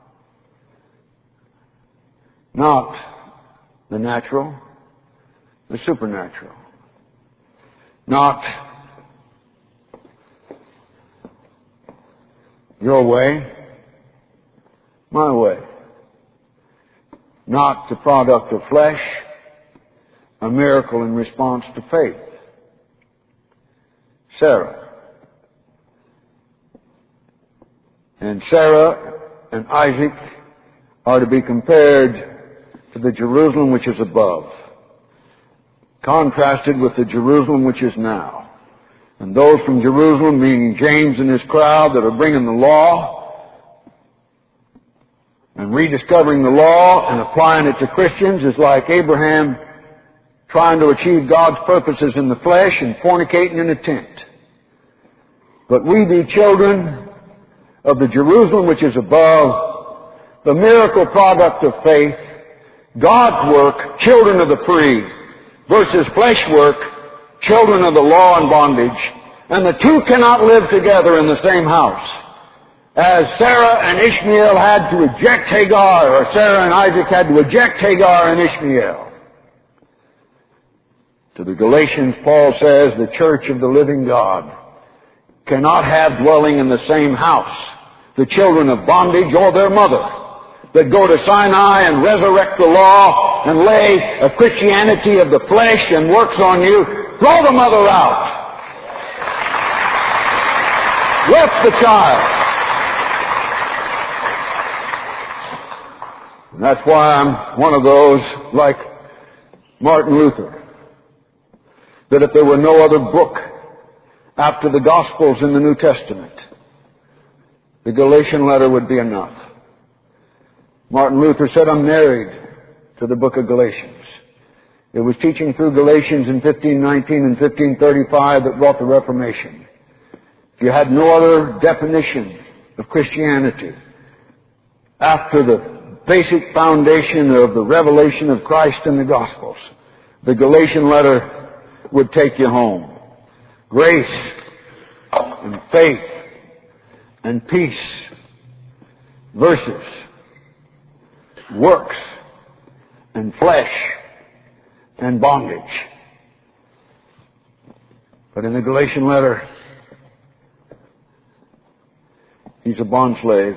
Not the natural, the supernatural. Not your way, my way. Not the product of flesh, a miracle in response to faith. Sarah. And Sarah and Isaac are to be compared to the Jerusalem which is above, contrasted with the Jerusalem which is now. And those from Jerusalem, meaning James and his crowd that are bringing the law and rediscovering the law and applying it to Christians, is like Abraham trying to achieve God's purposes in the flesh and fornicating in a tent. But we be children of the Jerusalem which is above, the miracle product of faith, God's work, children of the free, versus flesh work, children of the law and bondage, and the two cannot live together in the same house. As Sarah and Ishmael had to eject Hagar, or Sarah and Isaac had to eject Hagar and Ishmael. To the Galatians, Paul says, the church of the living God cannot have dwelling in the same house the children of bondage or their mother that go to Sinai and resurrect the law and lay a Christianity of the flesh and works on you. Throw the mother out. Whip the child. And that's why I'm one of those like Martin Luther, that if there were no other book after the Gospels in the New Testament, the Galatian letter would be enough. Martin Luther said, I'm married to the book of Galatians. It was teaching through Galatians in fifteen nineteen and fifteen thirty-five that brought the Reformation. If you had no other definition of Christianity after the basic foundation of the revelation of Christ in the Gospels, the Galatian letter would take you home. Grace and faith and peace versus works and flesh and bondage. But in the Galatian letter, he's a bondslave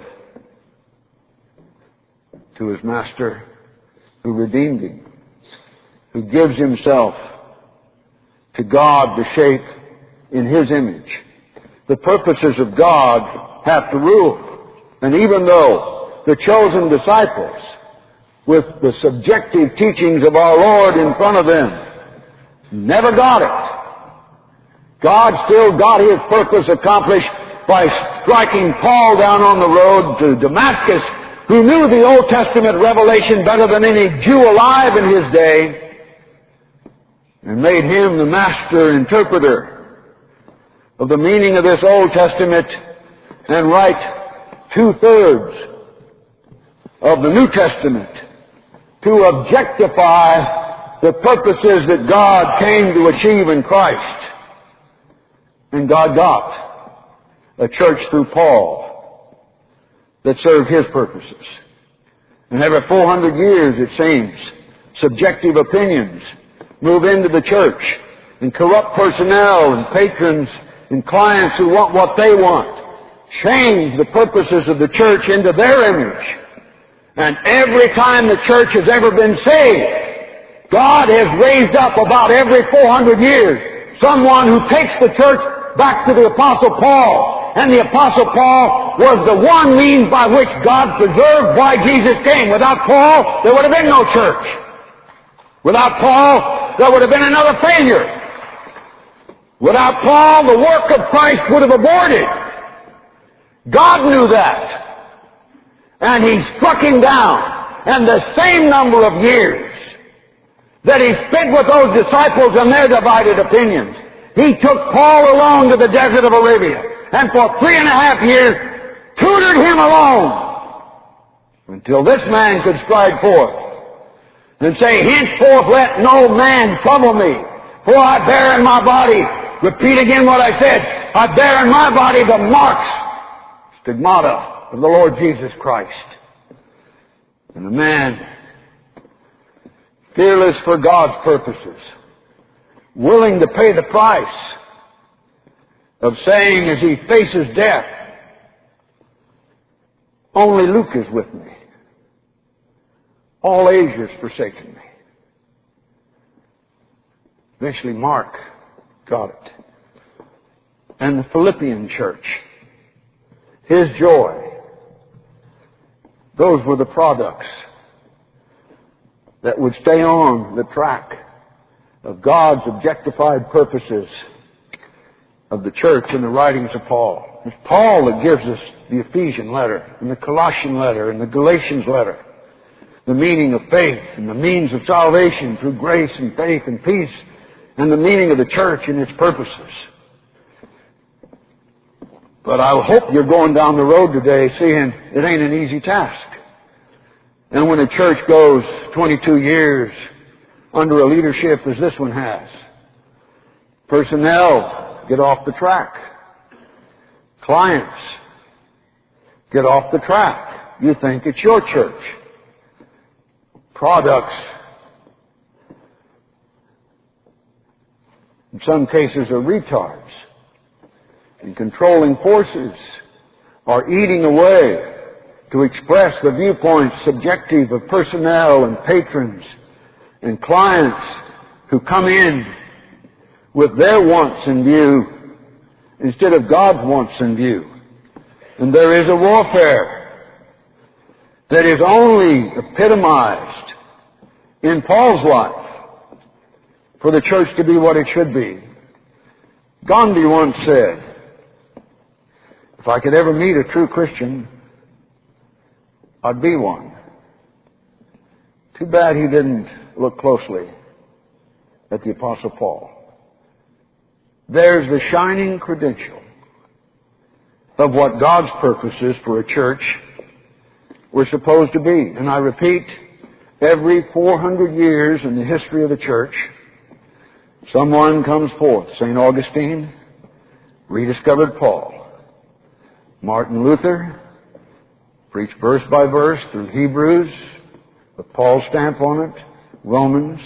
to his master who redeemed him, who gives himself to God to shape in his image. The purposes of God have to rule. And even though the chosen disciples, with the subjective teachings of our Lord in front of them, never got it, God still got his purpose accomplished by striking Paul down on the road to Damascus, who knew the Old Testament revelation better than any Jew alive in his day, and made him the master interpreter of the meaning of this Old Testament and write two-thirds of the New Testament to objectify the purposes that God came to achieve in Christ. And God got a church through Paul that served his purposes. And every four hundred years, it seems, subjective opinions move into the church, and corrupt personnel and patrons and clients who want what they want change the purposes of the church into their image. And every time the church has ever been saved, God has raised up about every four hundred years someone who takes the church back to the Apostle Paul. And the Apostle Paul was the one means by which God preserved why Jesus came. Without Paul, there would have been no church. Without Paul, there would have been another failure. Without Paul, the work of Christ would have aborted. God knew that. And he struck him down. And the same number of years that he spent with those disciples and their divided opinions, he took Paul along to the desert of Arabia. And for three and a half years, tutored him alone until this man could stride forth and say, henceforth let no man trouble me, for I bear in my body, repeat again what I said, I bear in my body the marks, stigmata of the Lord Jesus Christ. And the man, fearless for God's purposes, willing to pay the price of saying as he faces death, only Luke is with me. All Asia's forsaken me. Eventually Mark got it. And the Philippian church, his joy, those were the products that would stay on the track of God's objectified purposes of the church in the writings of Paul. It's Paul that gives us the Ephesian letter and the Colossian letter and the Galatians letter, the meaning of faith and the means of salvation through grace and faith and peace, and the meaning of the church and its purposes. But I hope you're going down the road today seeing it ain't an easy task. And when a church goes twenty-two years under a leadership as this one has, personnel get off the track. Clients get off the track. You think it's your church. Products, in some cases, are retards. And controlling forces are eating away to express the viewpoints subjective of personnel and patrons and clients who come in with their wants in view instead of God's wants in view. And there is a warfare that is only epitomized in Paul's life for the church to be what it should be. Gandhi once said, if I could ever meet a true Christian, I'd be one. Too bad he didn't look closely at the Apostle Paul. There's the shining credential of what God's purpose is for a church we're supposed to be. And I repeat, every four hundred years in the history of the church, someone comes forth. Saint Augustine rediscovered Paul. Martin Luther preached verse by verse through Hebrews with Paul's stamp on it. Romans.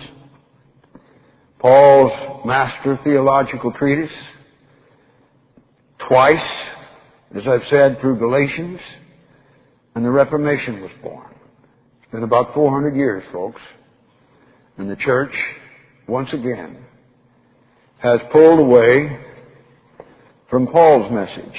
Paul's master theological treatise. Twice, as I've said, through Galatians. And the Reformation was born. It's been about four hundred years, folks. And the church, once again, has pulled away from Paul's message.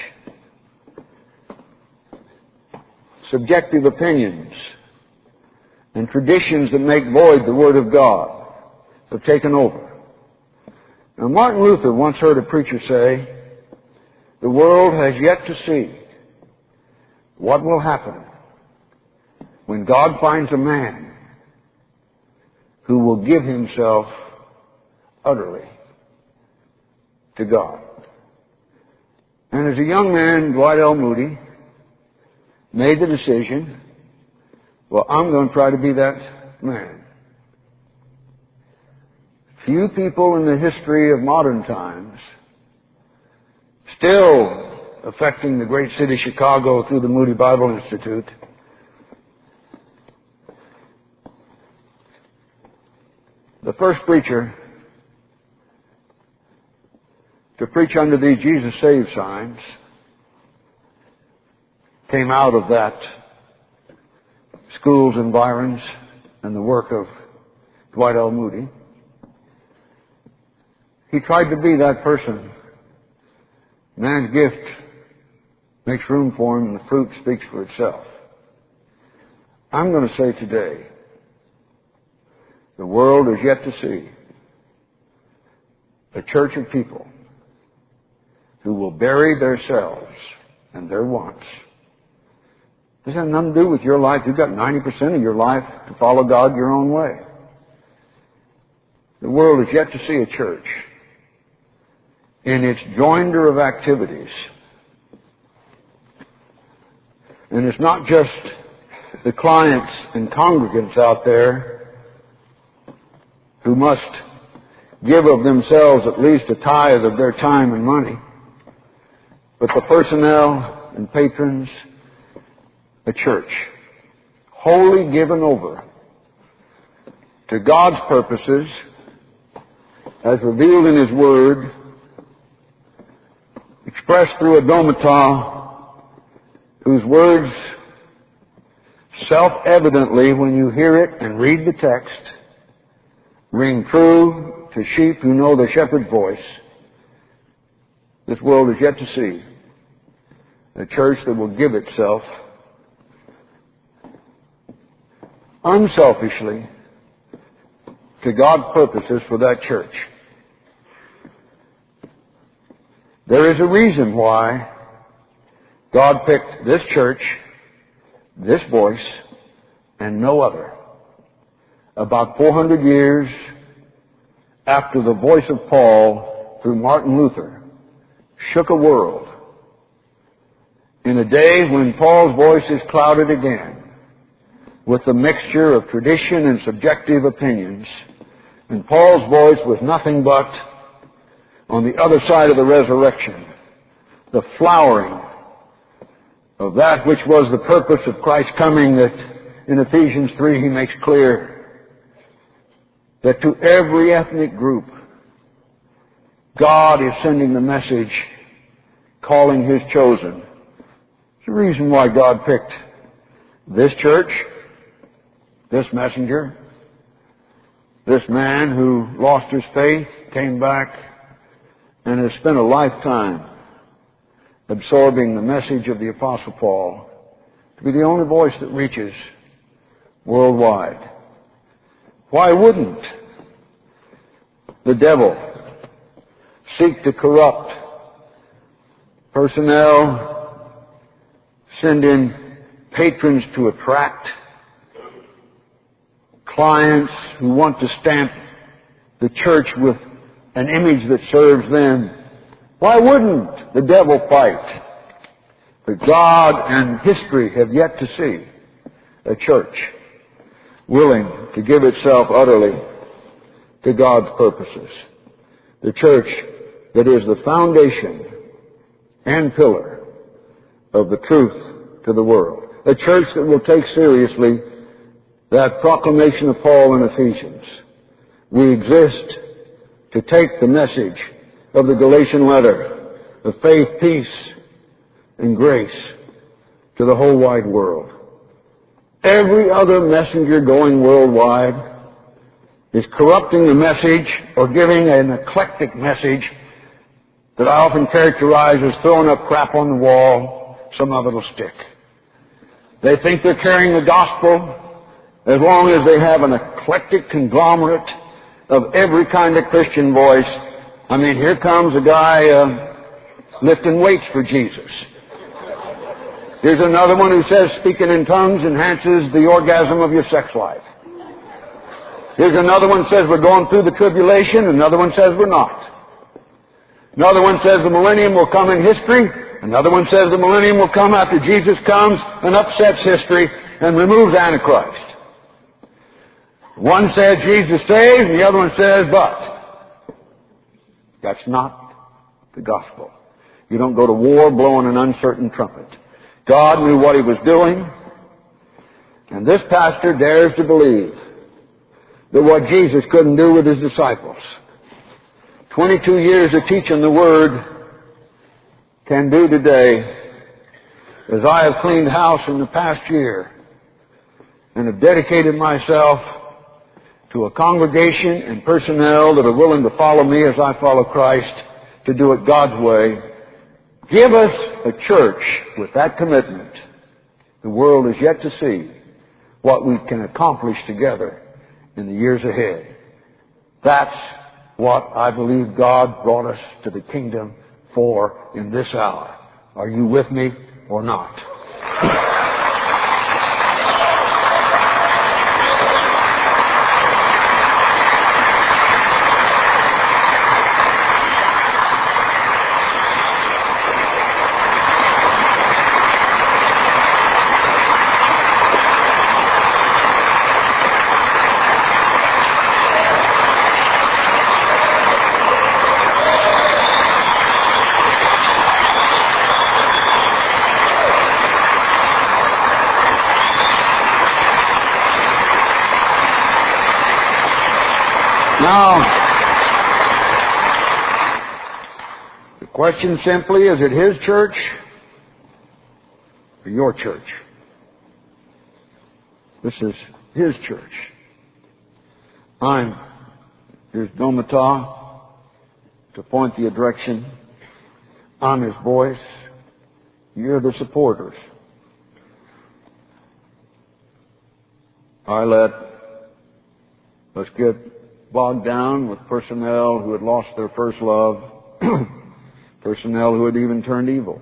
Subjective opinions and traditions that make void the Word of God have taken over. Now, Martin Luther once heard a preacher say, the world has yet to see what will happen when God finds a man who will give himself utterly to God. And as a young man, Dwight L. Moody made the decision, well, I'm going to try to be that man. Few people in the history of modern times still affecting the great city of Chicago through the Moody Bible Institute the first preacher to preach under these Jesus Saves signs came out of that school's environs and the work of Dwight L. Moody. He tried to be that person. Man's gift makes room for him, and the fruit speaks for itself. I'm going to say today, the world is yet to see a church of people who will bury themselves and their wants. This has nothing to do with your life. You've got ninety percent of your life to follow God your own way. The world is yet to see a church in its joinder of activities. And it's not just the clients and congregants out there who must give of themselves at least a tithe of their time and money, but the personnel and patrons, the church, wholly given over to God's purposes as revealed in His Word, expressed through a Domata, whose words self-evidently, when you hear it and read the text, ring true to sheep who know the shepherd's voice. This world is yet to see a church that will give itself unselfishly to God's purposes for that church. There is a reason why God picked this church, this voice, and no other. About four hundred years after the voice of Paul through Martin Luther shook a world in a day when Paul's voice is clouded again with the mixture of tradition and subjective opinions, and Paul's voice was nothing but, on the other side of the resurrection, the flowering of that which was the purpose of Christ's coming, that in Ephesians three he makes clear that to every ethnic group God is sending the message, calling His chosen. It's the reason why God picked this church, this messenger, this man who lost his faith, came back, and has spent a lifetime absorbing the message of the Apostle Paul to be the only voice that reaches worldwide. Why wouldn't the devil seek to corrupt personnel, send in patrons to attract clients who want to stamp the church with an image that serves them? Why wouldn't the devil fight? But God and history have yet to see a church willing to give itself utterly to God's purposes. The church that is the foundation and pillar of the truth to the world. A church that will take seriously that proclamation of Paul in Ephesians. We exist to take the message of the Galatian letter of faith, peace, and grace to the whole wide world. Every other messenger going worldwide is corrupting the message or giving an eclectic message that I often characterize as throwing up crap on the wall, some of it will stick. They think they're carrying the gospel as long as they have an eclectic conglomerate of every kind of Christian voice. I mean, here comes a guy uh, lifting weights for Jesus. Here's another one who says speaking in tongues enhances the orgasm of your sex life. Here's another one who says we're going through the tribulation. Another one says we're not. Another one says the millennium will come in history. Another one says the millennium will come after Jesus comes and upsets history and removes Antichrist. One says Jesus saves, and the other one says but. That's not the gospel. You don't go to war blowing an uncertain trumpet. God knew what He was doing, and this pastor dares to believe that what Jesus couldn't do with His disciples, twenty-two years of teaching the Word, can do today, as I have cleaned house in the past year and have dedicated myself to a congregation and personnel that are willing to follow me as I follow Christ, to do it God's way. Give us a church with that commitment. The world is yet to see what we can accomplish together in the years ahead. That's what I believe God brought us to the kingdom for in this hour. Are you with me or not? Now, the question simply, is it His church or your church? This is His church. I'm, here's Domata to point the direction. I'm His voice. You're the supporters. I let us get bogged down with personnel who had lost their first love, personnel who had even turned evil,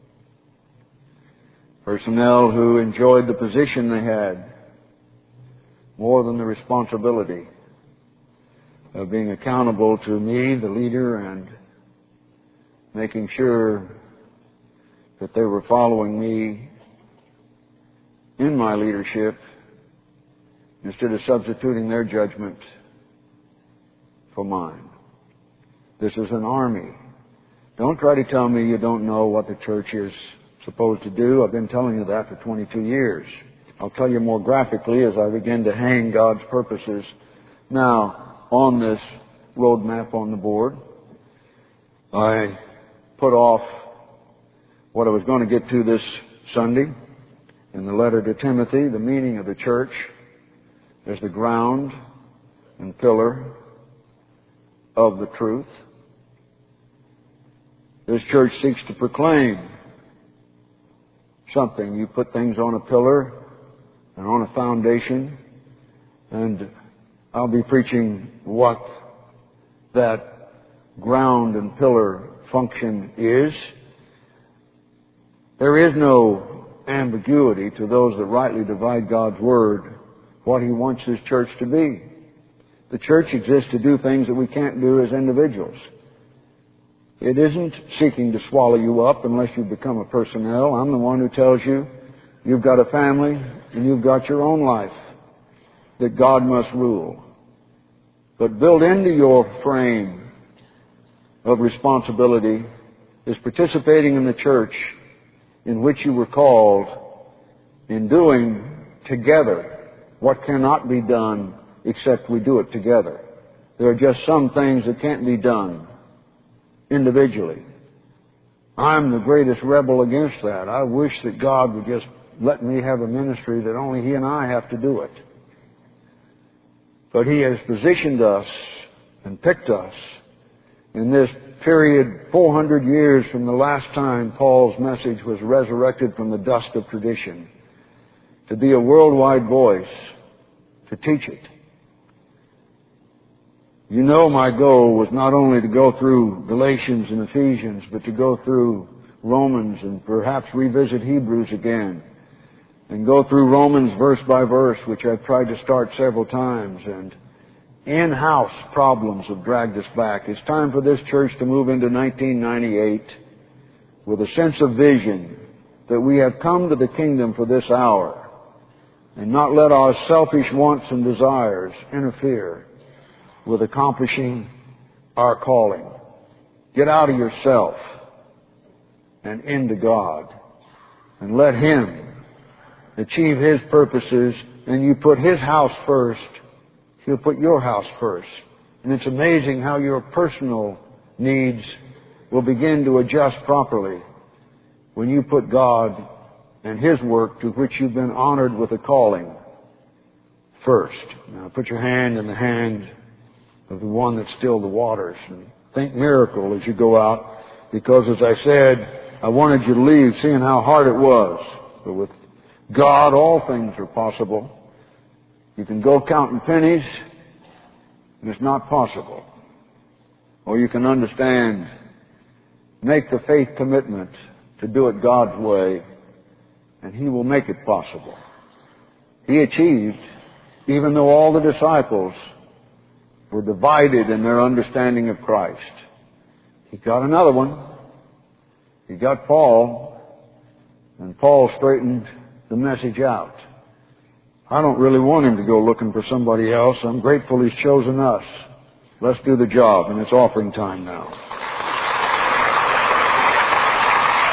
personnel who enjoyed the position they had more than the responsibility of being accountable to me, the leader, and making sure that they were following me in my leadership instead of substituting their judgment for mine. This is an army. Don't try to tell me you don't know what the church is supposed to do. I've been telling you that for twenty-two years. I'll tell you more graphically as I begin to hang God's purposes now on this roadmap on the board. I put off what I was going to get to this Sunday in the letter to Timothy, the meaning of the church as the ground and pillar of the truth. This church seeks to proclaim something. You put things on a pillar and on a foundation, and I'll be preaching what that ground and pillar function is. There is no ambiguity to those that rightly divide God's Word, what He wants His church to be. The church exists to do things that we can't do as individuals. It isn't seeking to swallow you up unless you become a personnel. I'm the one who tells you you've got a family and you've got your own life that God must rule. But built into your frame of responsibility is participating in the church in which you were called in doing together what cannot be done except we do it together. There are just some things that can't be done individually. I'm the greatest rebel against that. I wish that God would just let me have a ministry that only He and I have to do it. But He has positioned us and picked us in this period four hundred years from the last time Paul's message was resurrected from the dust of tradition to be a worldwide voice, to teach it. You know my goal was not only to go through Galatians and Ephesians, but to go through Romans and perhaps revisit Hebrews again. And go through Romans verse by verse, which I've tried to start several times. And in-house problems have dragged us back. It's time for this church to move into nineteen ninety-eight with a sense of vision that we have come to the kingdom for this hour and not let our selfish wants and desires interfere with accomplishing our calling. Get out of yourself and into God and let Him achieve His purposes, and you put His house first, He'll put your house first. And it's amazing how your personal needs will begin to adjust properly when you put God and His work to which you've been honored with a calling first. Now put your hand in the hand of the one that stilled the waters and think miracle as you go out, because as I said, I wanted you to leave seeing how hard it was. But with God, all things are possible. You can go counting pennies, and it's not possible. Or you can understand, make the faith commitment to do it God's way, and He will make it possible. He achieved, even though all the disciples were divided in their understanding of Christ. He got another one. He got Paul, and Paul straightened the message out. I don't really want him to go looking for somebody else. I'm grateful He's chosen us. Let's do the job, and it's offering time now.